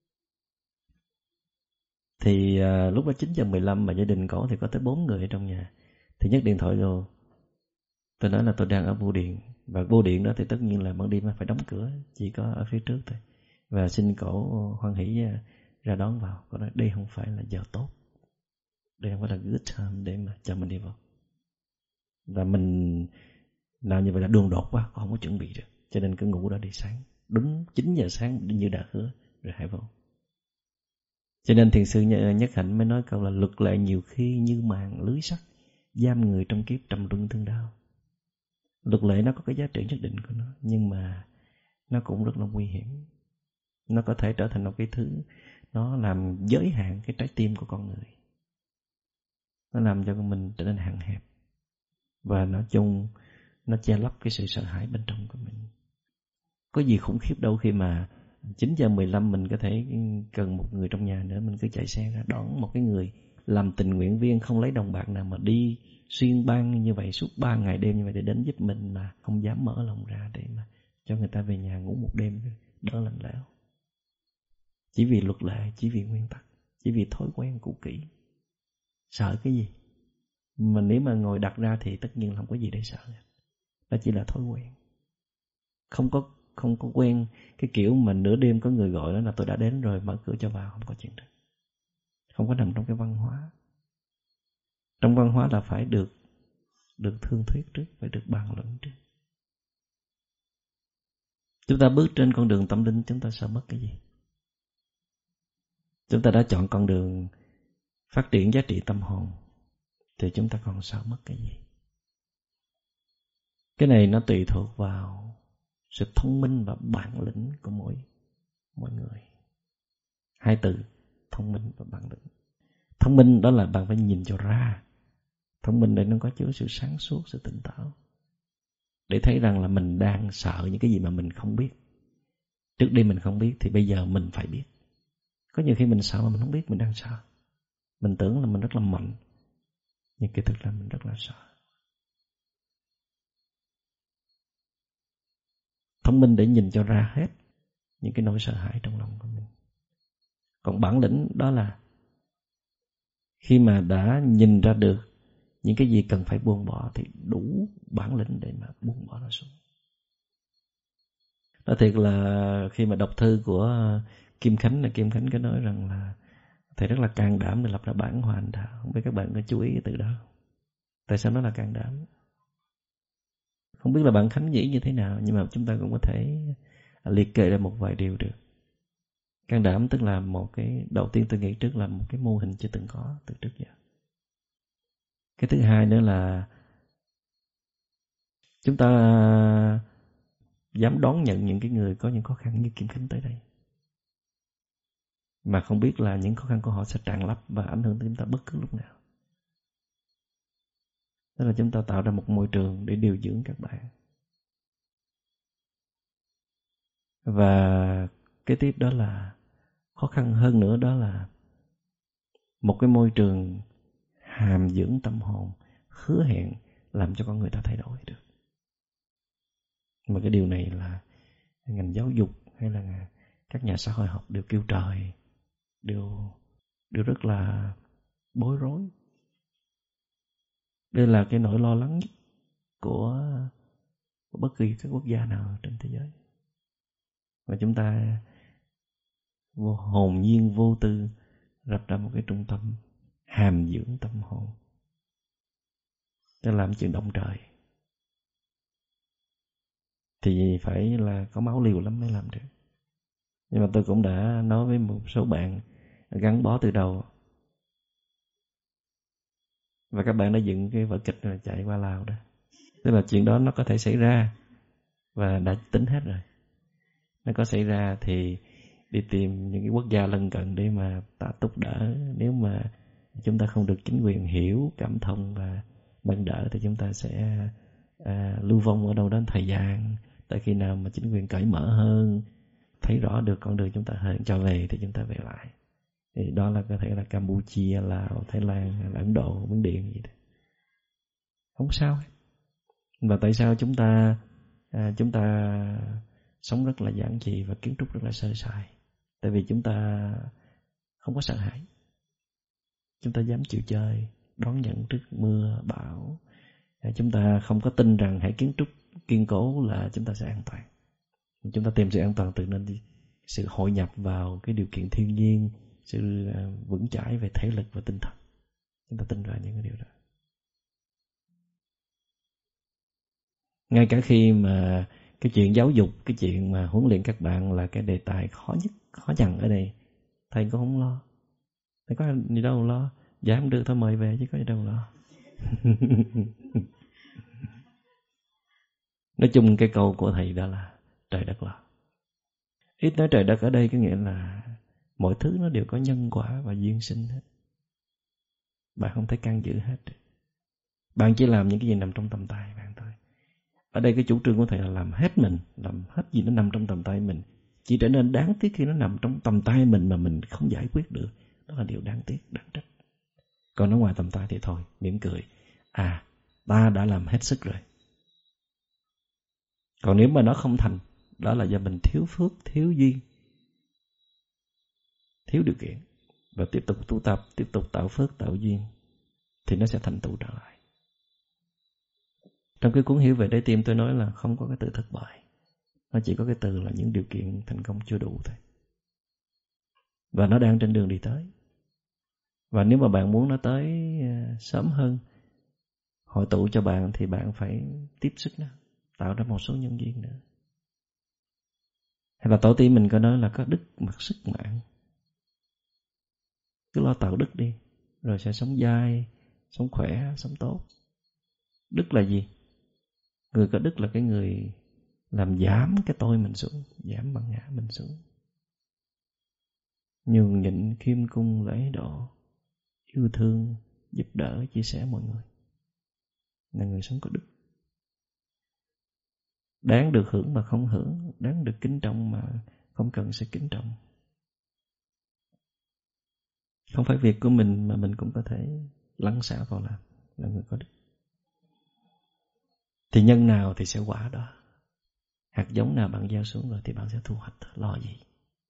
Thì à, lúc đó chín giờ mười lăm mà gia đình cổ thì có tới bốn người ở trong nhà. Thì nhấc điện thoại vô, Tôi nói là tôi đang ở bưu điện, và bưu điện đó thì tất nhiên là ban đêm phải đóng cửa, chỉ có ở phía trước thôi. Và xin cổ hoan hỷ ra đón vào. Cô nói đây không phải là giờ tốt, đây không phải là good time để mà cho mình đi vào. Và mình làm như vậy là đường đột quá, không có chuẩn bị được, cho nên cứ ngủ đó đi sáng. Đúng chín giờ sáng như đã hứa rồi hãy vào. Cho nên thiền sư Nhất Hạnh mới nói câu là luật lệ nhiều khi như màn lưới sắt, giam người trong kiếp trầm luân thương đau. Luật lệ nó có cái giá trị nhất định của nó, nhưng mà nó cũng rất là nguy hiểm. Nó có thể trở thành một cái thứ nó làm giới hạn cái trái tim của con người. Nó làm cho mình trở nên hạn hẹp. Và nói chung nó che lấp cái sự sợ hãi bên trong của mình. Có gì khủng khiếp đâu khi mà chín giờ mười lăm mình có thể cần một người trong nhà nữa, mình cứ chạy xe ra đón một cái người làm tình nguyện viên không lấy đồng bạc nào mà đi xuyên ban như vậy suốt ba ngày đêm như vậy để đến giúp mình, mà không dám mở lòng ra để mà cho người ta về nhà ngủ một đêm đỡ lạnh lẽo. Chỉ vì luật lệ, chỉ vì nguyên tắc, chỉ vì thói quen cũ kỹ. Sợ cái gì? Mà nếu mà ngồi đặt ra thì tất nhiên không có gì để sợ. Đó chỉ là thói quen. Không có không có quen cái kiểu mà nửa đêm có người gọi đó là tôi đã đến rồi, mở cửa cho vào, không có chuyện đó. Không có nằm trong cái văn hóa. Trong văn hóa là phải được được thương thuyết trước, phải được bàn luận trước. Chúng ta bước trên con đường tâm linh, chúng ta sợ mất cái gì? Chúng ta đã chọn con đường phát triển giá trị tâm hồn thì chúng ta còn sợ mất cái gì? Cái này nó tùy thuộc vào sự thông minh và bản lĩnh của mỗi mỗi người. Hai từ thông minh và bản lĩnh. Thông minh đó là bạn phải nhìn cho ra. Thông minh đây nó có chứa sự sáng suốt, sự tỉnh táo, để thấy rằng là mình đang sợ những cái gì mà mình không biết. Trước đây mình không biết thì bây giờ mình phải biết. Có nhiều khi mình sợ mà mình không biết mình đang sợ. Mình tưởng là mình rất là mạnh, nhưng kỳ thực là mình rất là sợ. Thông minh để nhìn cho ra hết những cái nỗi sợ hãi trong lòng của mình. Còn bản lĩnh đó là khi mà đã nhìn ra được những cái gì cần phải buông bỏ thì đủ bản lĩnh để mà buông bỏ nó xuống. Đó thiệt là khi mà đọc thư của Kim Khánh là Kim Khánh có nói rằng là thầy rất là can đảm để lập ra bản Hoa Anh Đạo. Không biết các bạn có chú ý cái từ đó không? Tại sao nó là can đảm? Không biết là bạn Khánh nghĩ như thế nào, nhưng mà chúng ta cũng có thể liệt kê ra một vài điều được. Can đảm tức là một cái, đầu tiên tôi nghĩ trước là một cái mô hình chưa từng có từ trước giờ. Cái thứ hai nữa là chúng ta dám đón nhận những cái người có những khó khăn như Kim Khánh tới đây, mà không biết là những khó khăn của họ sẽ tràn lấp và ảnh hưởng tới chúng ta bất cứ lúc nào. Đó là chúng ta tạo ra một môi trường để điều dưỡng các bạn. Và cái tiếp đó là khó khăn hơn nữa, đó là một cái môi trường hàm dưỡng tâm hồn, hứa hẹn làm cho con người ta thay đổi được. Mà cái điều này là ngành giáo dục hay là các nhà xã hội học đều kêu trời, đều, đều rất là bối rối. Đây là cái nỗi lo lắng nhất của, của bất kỳ các quốc gia nào trên thế giới. Và chúng ta vô hồn nhiên vô tư lập ra một cái trung tâm hàm dưỡng tâm hồn để làm chuyện động trời, thì phải là có máu liều lắm mới làm được. Nhưng mà tôi cũng đã nói với một số bạn gắn bó từ đầu, và các bạn đã dựng cái vở kịch rồi chạy qua Lào đó. Tức là chuyện đó nó có thể xảy ra và đã tính hết rồi. Nó có xảy ra thì đi tìm những cái quốc gia lân cận để mà ta túc đỡ. Nếu mà chúng ta không được chính quyền hiểu, cảm thông và nâng đỡ thì chúng ta sẽ à, lưu vong ở đâu đó thời gian. Tại khi nào mà chính quyền cởi mở hơn, thấy rõ được con đường chúng ta hơn cho về thì chúng ta về lại. Thì đó là có thể là Campuchia, Lào, Thái Lan, Ấn Độ, Miến Điện gì đó. Không sao. Và tại sao chúng ta à, chúng ta sống rất là giản dị và kiến trúc rất là sơ sài? Tại vì chúng ta không có sợ hãi. Chúng ta dám chịu chơi, đón nhận trước mưa, bão, Chúng ta không có tin rằng hãy kiến trúc kiên cố là chúng ta sẽ an toàn. Chúng ta tìm sự an toàn từ nên sự hội nhập vào cái điều kiện thiên nhiên, sự vững chãi về thể lực và tinh thần. Chúng ta tin vào những cái điều đó. Ngay cả khi mà cái chuyện giáo dục, cái chuyện mà huấn luyện các bạn là cái đề tài khó nhất, khó nhằn ở đây, thầy cũng không lo. Thầy có gì đâu lo. Dạ không được thôi mời về chứ có gì đâu lo. Nói chung cái câu của thầy đó là trời đất lo. Ít nói trời đất ở đây có nghĩa là mọi thứ nó đều có nhân quả và duyên sinh hết. Bạn không thể can dự hết. Bạn chỉ làm những cái gì nằm trong tầm tay bạn thôi. Ở đây cái chủ trương của thầy là làm hết mình, làm hết gì nó nằm trong tầm tay mình. Chỉ trở nên đáng tiếc khi nó nằm trong tầm tay mình mà mình không giải quyết được. Đó là điều đáng tiếc, đáng trách. Còn nó ngoài tầm tay thì thôi, mỉm cười. À, ta đã làm hết sức rồi. Còn nếu mà nó không thành, đó là do mình thiếu phước, thiếu duyên, thiếu điều kiện. Và tiếp tục tu tập, tiếp tục tạo phước, tạo duyên, thì nó sẽ thành tựu trở lại. Trong cái cuốn Hiểu về Trái Tim tôi nói là không có cái từ thất bại. Nó chỉ có cái từ là những điều kiện thành công chưa đủ thôi. Và nó đang trên đường đi tới. Và nếu mà bạn muốn nó tới sớm hơn, hội tụ cho bạn thì bạn phải tiếp sức nó, tạo ra một số nhân duyên nữa. Hay là tổ tiên mình có nói là có đức mặc sức mạng. Cứ lo tạo đức đi, rồi sẽ sống dai, sống khỏe, sống tốt. Đức là gì? Người có đức là cái người làm giảm cái tôi mình xuống, giảm bản ngã mình xuống. Nhường nhịn, khiêm cung, lễ độ, yêu thương, giúp đỡ, chia sẻ mọi người. Là người sống có đức. Đáng được hưởng mà không hưởng, đáng được kính trọng mà không cần sẽ kính trọng. Không phải việc của mình mà mình cũng có thể lăn xả vào làm, là người có đức. Thì nhân nào thì sẽ quả đó. Hạt giống nào bạn gieo xuống rồi thì bạn sẽ thu hoạch, lo gì.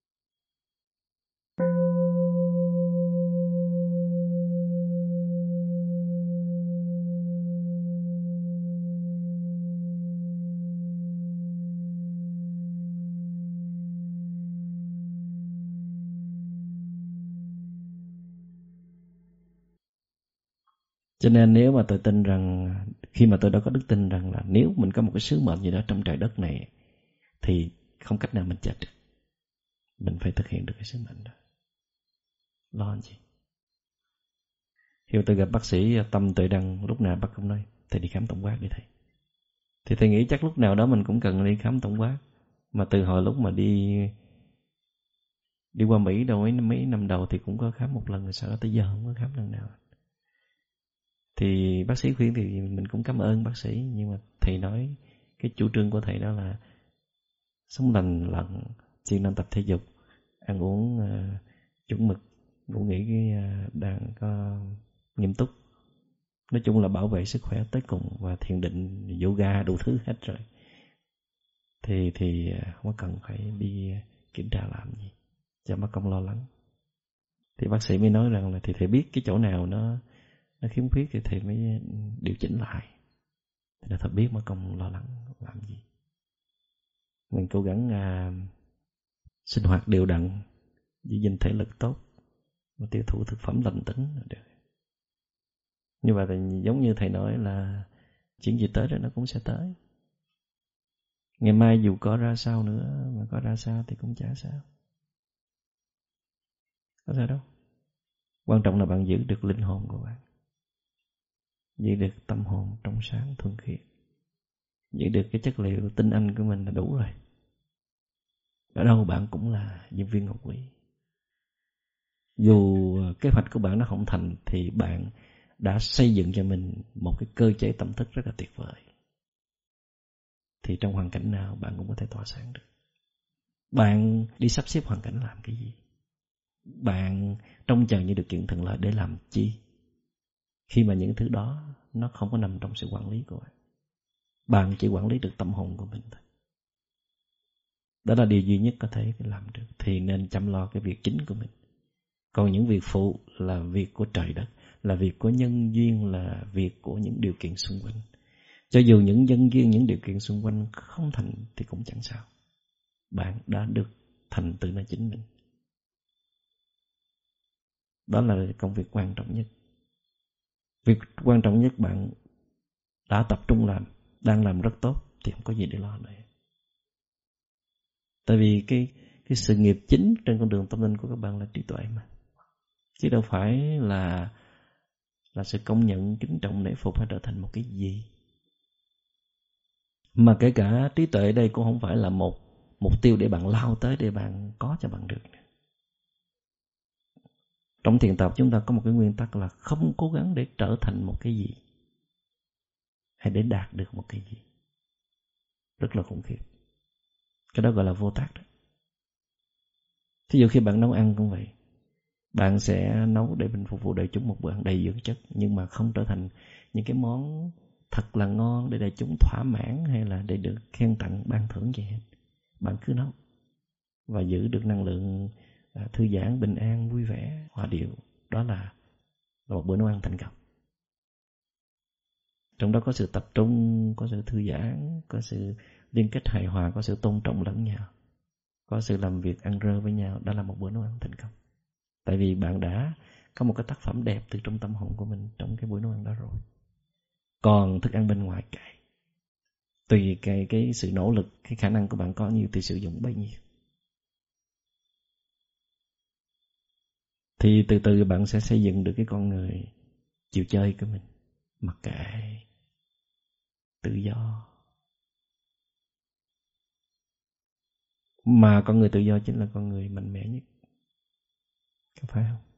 Cho nên nếu mà tôi tin rằng, khi mà tôi đã có đức tin rằng là nếu mình có một cái sứ mệnh gì đó trong trời đất này thì không cách nào mình chết được. Mình phải thực hiện được cái sứ mệnh đó. Lo gì. Khi tôi gặp bác sĩ Tâm Tuệ Đăng, lúc nào bác cũng nói thầy đi khám tổng quát đi thầy. Thì thầy nghĩ chắc lúc nào đó mình cũng cần đi khám tổng quát. Mà từ hồi lúc mà đi đi qua Mỹ đâu ấy, mấy năm đầu thì cũng có khám một lần, rồi sau đó tới giờ không có khám lần nào. Thì bác sĩ khuyên thì mình cũng cảm ơn bác sĩ, nhưng mà thầy nói cái chủ trương của thầy đó là sống lành lặn, siêng năng tập thể dục, ăn uống uh, chuẩn mực, ngủ nghỉ uh, đang có nghiêm túc. Nói chung là bảo vệ sức khỏe tới cùng, và thiền định, yoga, đủ thứ hết rồi. Thì thì không có cần phải đi kiểm tra làm gì cho mất công lo lắng. Thì bác sĩ mới nói rằng là thì thầy biết cái chỗ nào nó nó khiếm khuyết thì thầy mới điều chỉnh lại. Thì là thật biết mà không lo lắng làm gì. Mình cố gắng à, sinh hoạt đều đặn, giữ gìn thể lực tốt, và tiêu thụ thực phẩm lành tính là được. Như vậy thì giống như thầy nói là chuyện gì tới rồi nó cũng sẽ tới. Ngày mai dù có ra sao nữa, mà có ra sao thì cũng chả sao. Có sao đâu. Quan trọng là bạn giữ được linh hồn của bạn, giữ được tâm hồn trong sáng thuần khiết, giữ được cái chất liệu tinh anh của mình là đủ rồi. Ở đâu bạn cũng là những viên ngọc quý. Dù kế hoạch của bạn nó không thành thì bạn đã xây dựng cho mình một cái cơ chế tâm thức rất là tuyệt vời. Thì trong hoàn cảnh nào bạn cũng có thể tỏa sáng được. Bạn đi sắp xếp hoàn cảnh làm cái gì? Bạn trông chờ những điều kiện thuận lợi để làm chi? Khi mà những thứ đó nó không có nằm trong sự quản lý của bạn. Bạn chỉ quản lý được tâm hồn của mình thôi. Đó là điều duy nhất có thể làm được. Thì nên chăm lo cái việc chính của mình. Còn những việc phụ là việc của trời đất, là việc của nhân duyên, là việc của những điều kiện xung quanh. Cho dù những nhân duyên, những điều kiện xung quanh không thành thì cũng chẳng sao. Bạn đã được thành tựu nơi chính mình. Đó là công việc quan trọng nhất. Việc quan trọng nhất bạn đã tập trung làm, đang làm rất tốt thì không có gì để lo nữa. Tại vì cái cái sự nghiệp chính trên con đường tâm linh của các bạn là trí tuệ mà, chứ đâu phải là là sự công nhận, kính trọng, nể phục hay trở thành một cái gì. Mà kể cả trí tuệ đây cũng không phải là một mục tiêu để bạn lao tới, để bạn có cho bạn được. Trong thiền tập chúng ta có một cái nguyên tắc là không cố gắng để trở thành một cái gì hay để đạt được một cái gì. Rất là khủng khiếp. Cái đó gọi là vô tác đó. Thí dụ khi bạn nấu ăn cũng vậy, bạn sẽ nấu để mình phục vụ đại chúng một bữa ăn đầy dưỡng chất, nhưng mà không trở thành những cái món thật là ngon để đại chúng thỏa mãn hay là để được khen tặng ban thưởng gì hết. Bạn cứ nấu và giữ được năng lượng thư giãn, bình an, vui vẻ, hòa điệu. Đó là, là một bữa nấu ăn thành công. Trong đó có sự tập trung, có sự thư giãn, có sự liên kết hài hòa, có sự tôn trọng lẫn nhau, có sự làm việc ăn rơ với nhau. Đó là một bữa nấu ăn thành công. Tại vì bạn đã có một cái tác phẩm đẹp từ trong tâm hồn của mình trong cái buổi nấu ăn đó rồi. Còn thức ăn bên ngoài kệ, tùy cái, cái sự nỗ lực, cái khả năng của bạn có nhiều thì sử dụng bấy nhiêu. Thì từ từ bạn sẽ xây dựng được cái con người chịu chơi của mình, mặc kệ, tự do. Mà con người tự do chính là con người mạnh mẽ nhất, có phải không?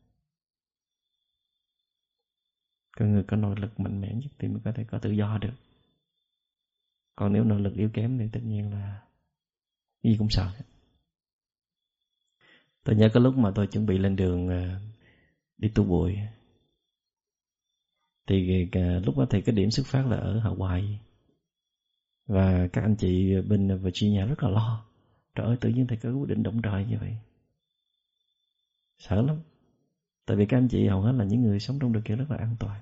Con người có nội lực mạnh mẽ nhất thì mới có thể có tự do được. Còn nếu nội lực yếu kém thì tất nhiên là gì cũng sợ. Tôi nhớ cái lúc mà tôi chuẩn bị lên đường đi tu bụi, thì lúc đó thì cái điểm xuất phát là ở Hawaii. Và các anh chị bên Virginia rất là lo. Trời ơi, tự nhiên thầy có quyết định động trời như vậy. Sợ lắm. Tại vì các anh chị hầu hết là những người sống trong điều kiện rất là an toàn.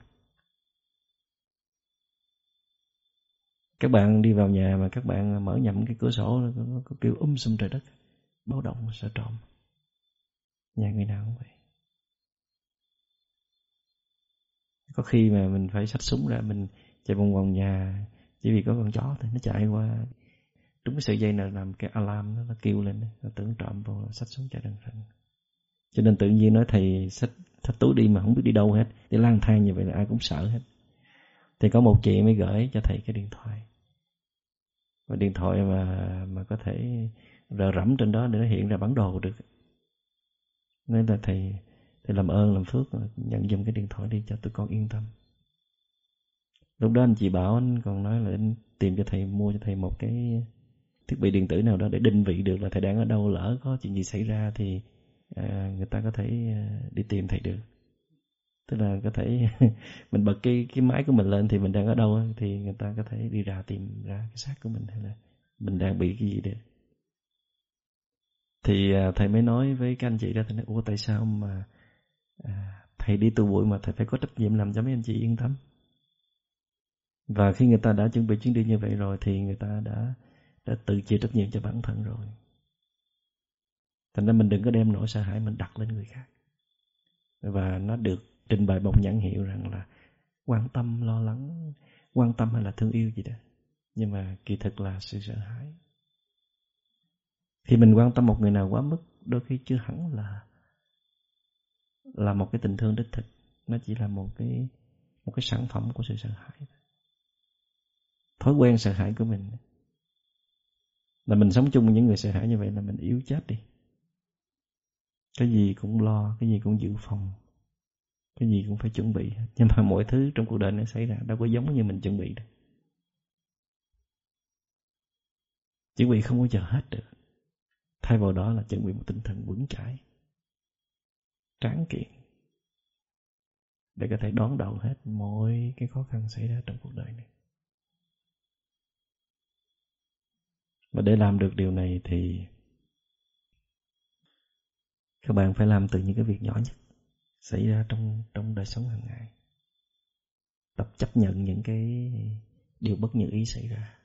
Các bạn đi vào nhà mà các bạn mở nhầm cái cửa sổ, nó có kêu um sùm trời đất, báo động, sợ trộm. Nhà người nào cũng vậy. Có khi mà mình phải xách súng ra, mình chạy vòng vòng nhà chỉ vì có con chó thì nó chạy qua trúng cái sợi dây nào làm cái alarm nó, nó kêu lên, nó tưởng trộm vào, xách súng chạy đằng rần. Cho nên tự nhiên nói thầy xách xách túi đi mà không biết đi đâu hết, đi lang thang như vậy là ai cũng sợ hết. Thì có một chị mới gửi cho thầy cái điện thoại, và điện thoại mà mà có thể rờ rẫm trên đó để nó hiện ra bản đồ được. Nên là thầy thầy làm ơn làm phước nhận giùm cái điện thoại đi cho tụi con yên tâm. Lúc đó anh chị Bảo anh còn nói là anh tìm cho thầy, mua cho thầy một cái thiết bị điện tử nào đó để định vị được là thầy đang ở đâu, lỡ có chuyện gì xảy ra thì à, người ta có thể đi tìm thầy được. Tức là có thể mình bật cái cái máy của mình lên thì mình đang ở đâu thì người ta có thể đi ra tìm ra cái xác của mình hay là mình đang bị cái gì được. Thì à, thầy mới nói với các anh chị đó, thầy nói ủa tại sao mà à, thầy đi tu bụi mà thầy phải có trách nhiệm làm cho mấy anh chị yên tâm. Và khi người ta đã chuẩn bị chuyến đi như vậy rồi thì người ta đã đã tự chịu trách nhiệm cho bản thân rồi. Thành ra mình đừng có đem nỗi sợ hãi mình đặt lên người khác. Và nó được trình bày bọc nhãn hiệu rằng là quan tâm, lo lắng, quan tâm hay là thương yêu gì đó. Nhưng mà kỳ thực là sự sợ hãi. Khi mình quan tâm một người nào quá mức, đôi khi chưa hẳn là là một cái tình thương đích thực. Nó chỉ là một cái một cái sản phẩm của sự sợ hãi. Thói quen sợ hãi của mình là mình sống chung với những người sợ hãi như vậy là mình yếu chết đi. Cái gì cũng lo, cái gì cũng dự phòng, cái gì cũng phải chuẩn bị. Nhưng mà mọi thứ trong cuộc đời nó xảy ra đâu có giống như mình chuẩn bị đâu. Chuẩn bị không bao giờ hết được. Thay vào đó là chuẩn bị một tinh thần vững chãi, tráng kiện để có thể đón đầu hết mọi cái khó khăn xảy ra trong cuộc đời này. Và để làm được điều này thì các bạn phải làm từ những cái việc nhỏ nhất xảy ra trong trong đời sống hàng ngày. Tập chấp nhận những cái điều bất như ý xảy ra.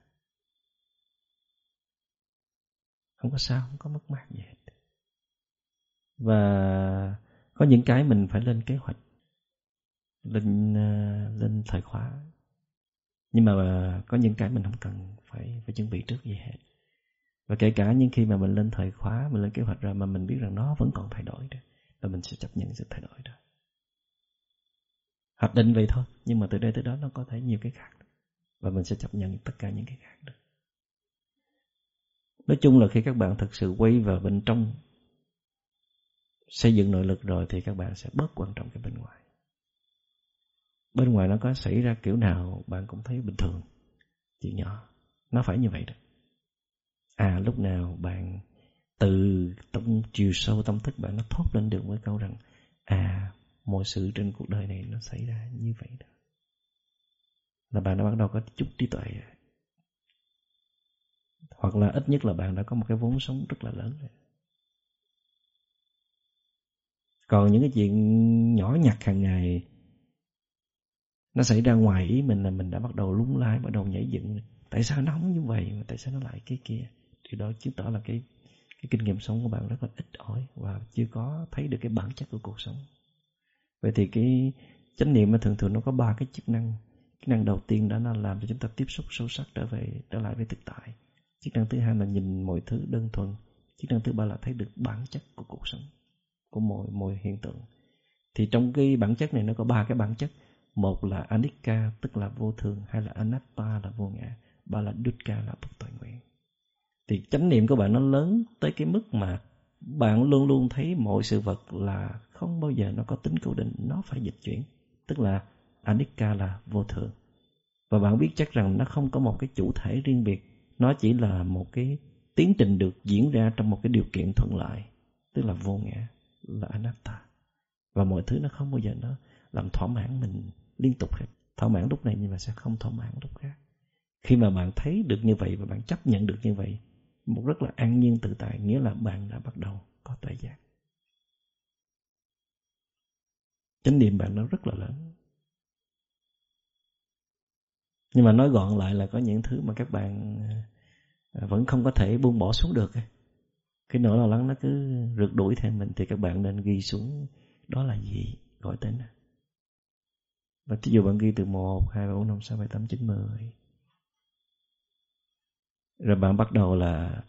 Không có sao, không có mất mát gì hết. Và có những cái mình phải lên kế hoạch, lên lên thời khóa. Nhưng mà có những cái mình không cần phải phải chuẩn bị trước gì hết. Và kể cả những khi mà mình lên thời khóa, mình lên kế hoạch ra mà mình biết rằng nó vẫn còn thay đổi đó, và mình sẽ chấp nhận sự thay đổi đó. Hoạch định vậy thôi, nhưng mà từ đây tới đó nó có thể nhiều cái khác đó. Và mình sẽ chấp nhận tất cả những cái khác đó. Nói chung là khi các bạn thực sự quay vào bên trong xây dựng nội lực rồi thì các bạn sẽ bớt quan trọng cái bên ngoài. Bên ngoài nó có xảy ra kiểu nào bạn cũng thấy bình thường, chuyện nhỏ. Nó phải như vậy đó. À, lúc nào bạn từ trong chiều sâu tâm thức bạn nó thốt lên được với câu rằng à, mọi sự trên cuộc đời này nó xảy ra như vậy đó, là bạn đã bắt đầu có chút trí tuệ rồi. Hoặc là ít nhất là bạn đã có một cái vốn sống rất là lớn rồi. Còn những cái chuyện nhỏ nhặt hàng ngày nó xảy ra ngoài ý mình là mình đã bắt đầu lúng lái, bắt đầu nhảy dựng. Tại sao nó không như vậy mà tại sao nó lại cái kia? Thì đó chứng tỏ là cái cái kinh nghiệm sống của bạn rất là ít ỏi và chưa có thấy được cái bản chất của cuộc sống. Vậy thì cái chánh niệm mà thường thường nó có ba cái chức năng. Chức năng đầu tiên đó là làm cho chúng ta tiếp xúc sâu sắc trở về trở lại với thực tại. Chức năng thứ hai là nhìn mọi thứ đơn thuần. Chức năng thứ ba là thấy được bản chất của cuộc sống, của mọi mọi hiện tượng. Thì trong cái bản chất này nó có ba cái bản chất. Một là anicca tức là vô thường, hai là anatta là vô ngã, ba là dukkha là bất toàn nguyện. Thì chánh niệm của bạn nó lớn tới cái mức mà bạn luôn luôn thấy mọi sự vật là không bao giờ nó có tính cố định, nó phải dịch chuyển. Tức là anicca là vô thường. Và bạn biết chắc rằng nó không có một cái chủ thể riêng biệt, nó chỉ là một cái tiến trình được diễn ra trong một cái điều kiện thuận lợi, tức là vô ngã, là anatta. Và mọi thứ nó không bao giờ nó làm thỏa mãn mình liên tục hết. Thỏa mãn lúc này nhưng mà sẽ không thỏa mãn lúc khác. Khi mà bạn thấy được như vậy và bạn chấp nhận được như vậy, một rất là an nhiên tự tại, nghĩa là bạn đã bắt đầu có tuệ giác. Chánh niệm bạn nó rất là lớn. Nhưng mà nói gọn lại là có những thứ mà các bạn vẫn không có thể buông bỏ xuống được. Cái nỗi lo lắng nó cứ rượt đuổi theo mình thì các bạn nên ghi xuống đó là gì, gọi tên. Và ví dụ bạn ghi từ một, hai, ba, bốn, năm, sáu, bảy, tám, chín, mười. Rồi bạn bắt đầu là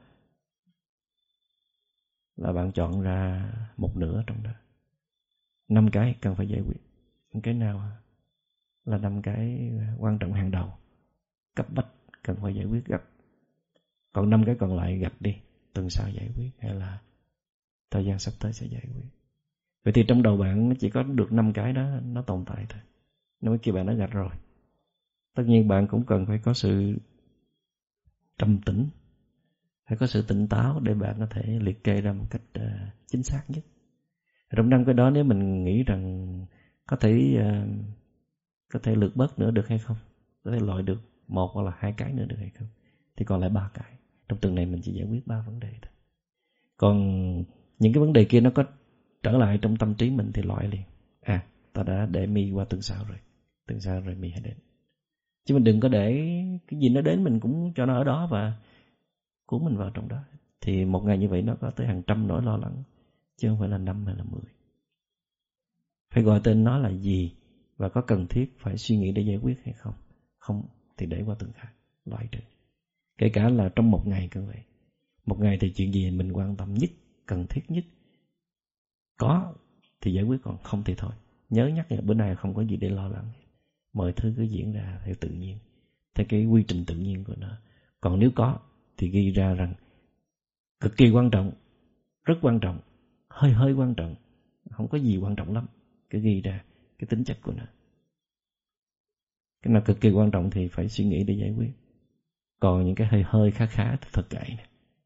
là bạn chọn ra một nửa trong đó. Năm cái cần phải giải quyết. Cái nào là năm cái quan trọng hàng đầu, cấp bách cần phải giải quyết gấp. Còn năm cái còn lại gạch đi, tuần sau giải quyết hay là thời gian sắp tới sẽ giải quyết. Vậy thì trong đầu bạn nó chỉ có được năm cái đó nó tồn tại thôi. Năm cái kia bạn đã gạch rồi. Tất nhiên bạn cũng cần phải có sự trầm tĩnh, phải có sự tỉnh táo để bạn có thể liệt kê ra một cách uh, chính xác nhất. Trong năm cái đó nếu mình nghĩ rằng có thể uh, có thể lược bớt nữa được hay không, có thể loại được một hoặc là hai cái nữa được hay không, thì còn lại ba cái. Trong tuần này mình chỉ giải quyết ba vấn đề thôi. Còn những cái vấn đề kia nó có trở lại trong tâm trí mình thì loại liền. À, ta đã để mi qua tuần sau rồi, tuần sau rồi mi hãy đến. Chứ mình đừng có để cái gì nó đến mình cũng cho nó ở đó và cuốn mình vào trong đó. Thì một ngày như vậy nó có tới hàng trăm nỗi lo lắng, chứ không phải là năm hay là mười. Phải gọi tên nó là gì và có cần thiết phải suy nghĩ để giải quyết hay không. Không thì để qua tuần khác, loại trừ. Kể cả là trong một ngày cũng vậy. Một ngày thì chuyện gì mình quan tâm nhất, cần thiết nhất, có thì giải quyết, còn không thì thôi. Nhớ nhắc là bữa nay không có gì để lo lắng. Mọi thứ cứ diễn ra theo tự nhiên, theo cái quy trình tự nhiên của nó. Còn nếu có thì ghi ra rằng cực kỳ quan trọng, rất quan trọng, hơi hơi quan trọng, không có gì quan trọng lắm. Cứ ghi ra cái tính chất của nó. Cái nào cực kỳ quan trọng thì phải suy nghĩ để giải quyết. Còn những cái hơi hơi khá khá thì thật kệ.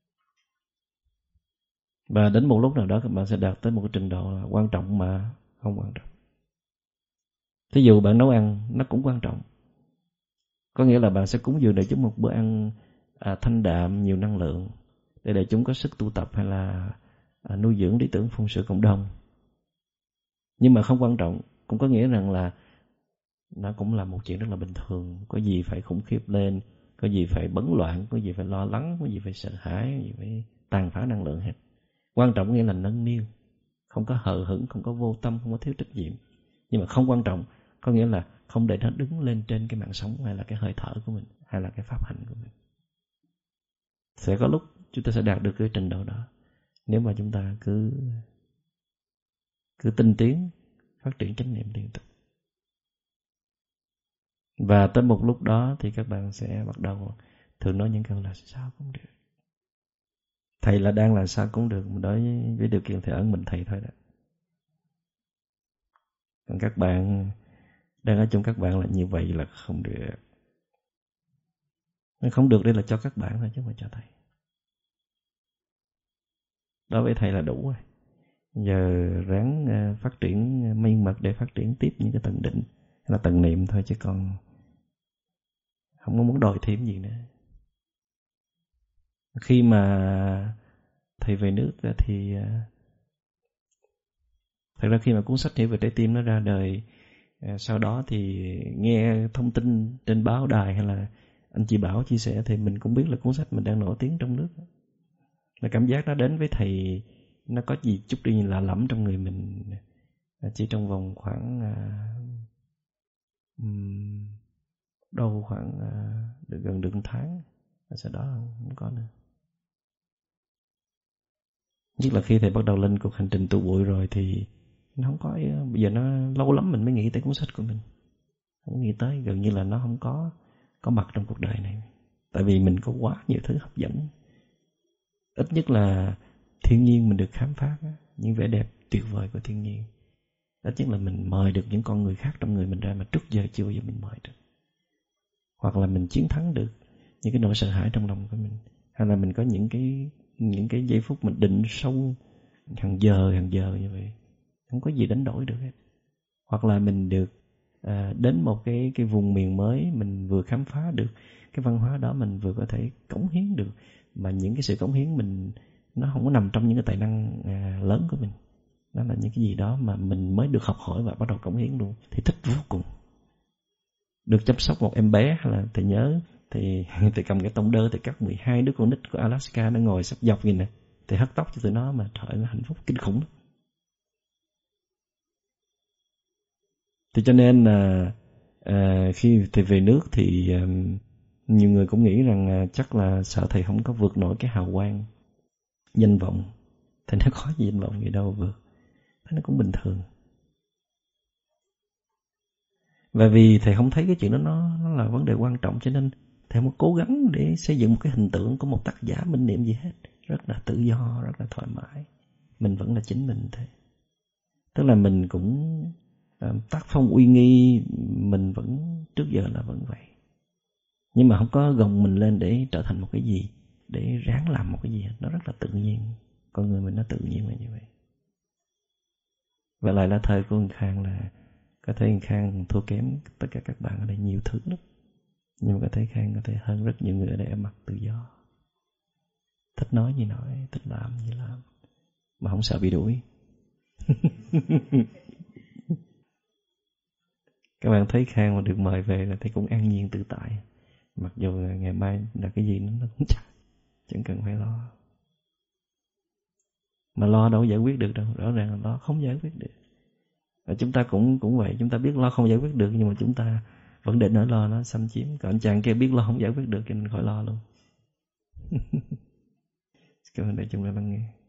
Và đến một lúc nào đó các bạn sẽ đạt tới một cái trình độ là quan trọng mà không quan trọng. Thí dụ bạn nấu ăn nó cũng quan trọng. Có nghĩa là bạn sẽ cúng dường để chúng một bữa ăn à, thanh đạm, nhiều năng lượng, để để chúng có sức tu tập hay là à, nuôi dưỡng lý tưởng phụng sự cộng đồng. Nhưng mà không quan trọng cũng có nghĩa rằng là nó cũng là một chuyện rất là bình thường. Có gì phải khủng khiếp lên, có gì phải bấn loạn, có gì phải lo lắng, có gì phải sợ hãi, có gì phải tàn phá năng lượng hết. Quan trọng nghĩa là nâng niu, không có hờ hững, không có vô tâm, không có thiếu trách nhiệm. Nhưng mà không quan trọng có nghĩa là không để nó đứng lên trên cái mạng sống hay là cái hơi thở của mình hay là cái pháp hành của mình. Sẽ có lúc chúng ta sẽ đạt được cái trình độ đó nếu mà chúng ta cứ cứ tinh tiến, phát triển chánh niệm liên tục. Và tới một lúc đó thì các bạn sẽ bắt đầu thường nói những câu là sao cũng được. Thầy là đang là sao cũng được, đối với điều kiện thầy ấn mình thầy thôi đó. Còn các bạn đang ở trong các bạn là như vậy là không được. Không được đây là cho các bạn thôi chứ không phải cho thầy. Đối với thầy là đủ rồi. Giờ ráng phát triển miên mật để phát triển tiếp những cái tầng định hay là tầng niệm thôi, chứ còn không có muốn đòi thêm gì nữa. Khi mà thầy về nước thì thật ra khi mà cuốn sách Hiểu về trái tim nó ra đời, sau đó thì nghe thông tin trên báo đài hay là anh chị Bảo chia sẻ thì mình cũng biết là cuốn sách mình đang nổi tiếng trong nước. Là cảm giác nó đến với thầy nó có gì chút đi lạ lẫm trong người mình, chỉ trong vòng khoảng um, đâu khoảng uh, được gần được một tháng, sau đó không có nữa. Nhất là khi thầy bắt đầu lên cuộc hành trình tu bụi rồi thì nó không có, bây giờ nó lâu lắm mình mới nghĩ tới cuốn sách của mình, không nghĩ tới, gần như là nó không có có mặt trong cuộc đời này. Tại vì mình có quá nhiều thứ hấp dẫn. Ít nhất là thiên nhiên mình được khám phá những vẻ đẹp tuyệt vời của thiên nhiên. Ít nhất là mình mời được những con người khác trong người mình ra mà trước giờ chưa bao giờ mình mời được. Hoặc là mình chiến thắng được những cái nỗi sợ hãi trong lòng của mình. Hay là mình có những cái những cái giây phút mình định sâu hàng giờ hàng giờ như vậy, không có gì đánh đổi được hết. Hoặc là mình được à, đến một cái cái vùng miền mới, mình vừa khám phá được cái văn hóa đó, mình vừa có thể cống hiến được, mà những cái sự cống hiến mình nó không có nằm trong những cái tài năng à, lớn của mình, đó là những cái gì đó mà mình mới được học hỏi và bắt đầu cống hiến luôn, thì thích vô cùng. Được chăm sóc một em bé, hay là thầy nhớ thì thầy cầm cái tông đơ, thầy cắt mười hai đứa con nít của Alaska nó ngồi sắp dọc vậy nè, thầy hất tóc cho tụi nó, mà trời ơi, nó hạnh phúc kinh khủng. Thì cho nên là à, khi thầy về nước thì à, nhiều người cũng nghĩ rằng à, chắc là sợ thầy không có vượt nổi cái hào quang danh vọng. Thầy nói có gì danh vọng gì đâu vượt, thế nó cũng bình thường. Và vì thầy không thấy cái chuyện đó nó, nó là vấn đề quan trọng, cho nên thầy không cố gắng để xây dựng một cái hình tượng của một tác giả minh niệm gì hết. Rất là tự do, rất là thoải mái. Mình vẫn là chính mình thế. Tức là mình cũng uh, tác phong uy nghi, mình vẫn trước giờ là vẫn vậy. Nhưng mà không có gồng mình lên để trở thành một cái gì, để ráng làm một cái gì. Nó rất là tự nhiên. Con người mình nó tự nhiên là như vậy. Và lại là thời của Anh Khang là có thể Anh Khang thua kém tất cả các bạn ở đây nhiều thứ lắm. Nhưng mà có thể Khang có thể hơn rất nhiều người ở đây ở mặt tự do. Thích nói gì nói, thích làm gì làm, mà không sợ bị đuổi. Các bạn thấy Khang mà được mời về là thấy cũng an nhiên tự tại. Mặc dù ngày mai là cái gì nó cũng chắc, chẳng cần phải lo. Mà lo đâu giải quyết được đâu, rõ ràng là lo không giải quyết được. Và chúng ta cũng cũng vậy, chúng ta biết lo không giải quyết được, nhưng mà chúng ta vẫn để nỗi lo nó xâm chiếm. Còn anh chàng kia biết lo không giải quyết được cho nên khỏi lo luôn. Cảm ơn đại chúng đã lắng nghe.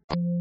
you.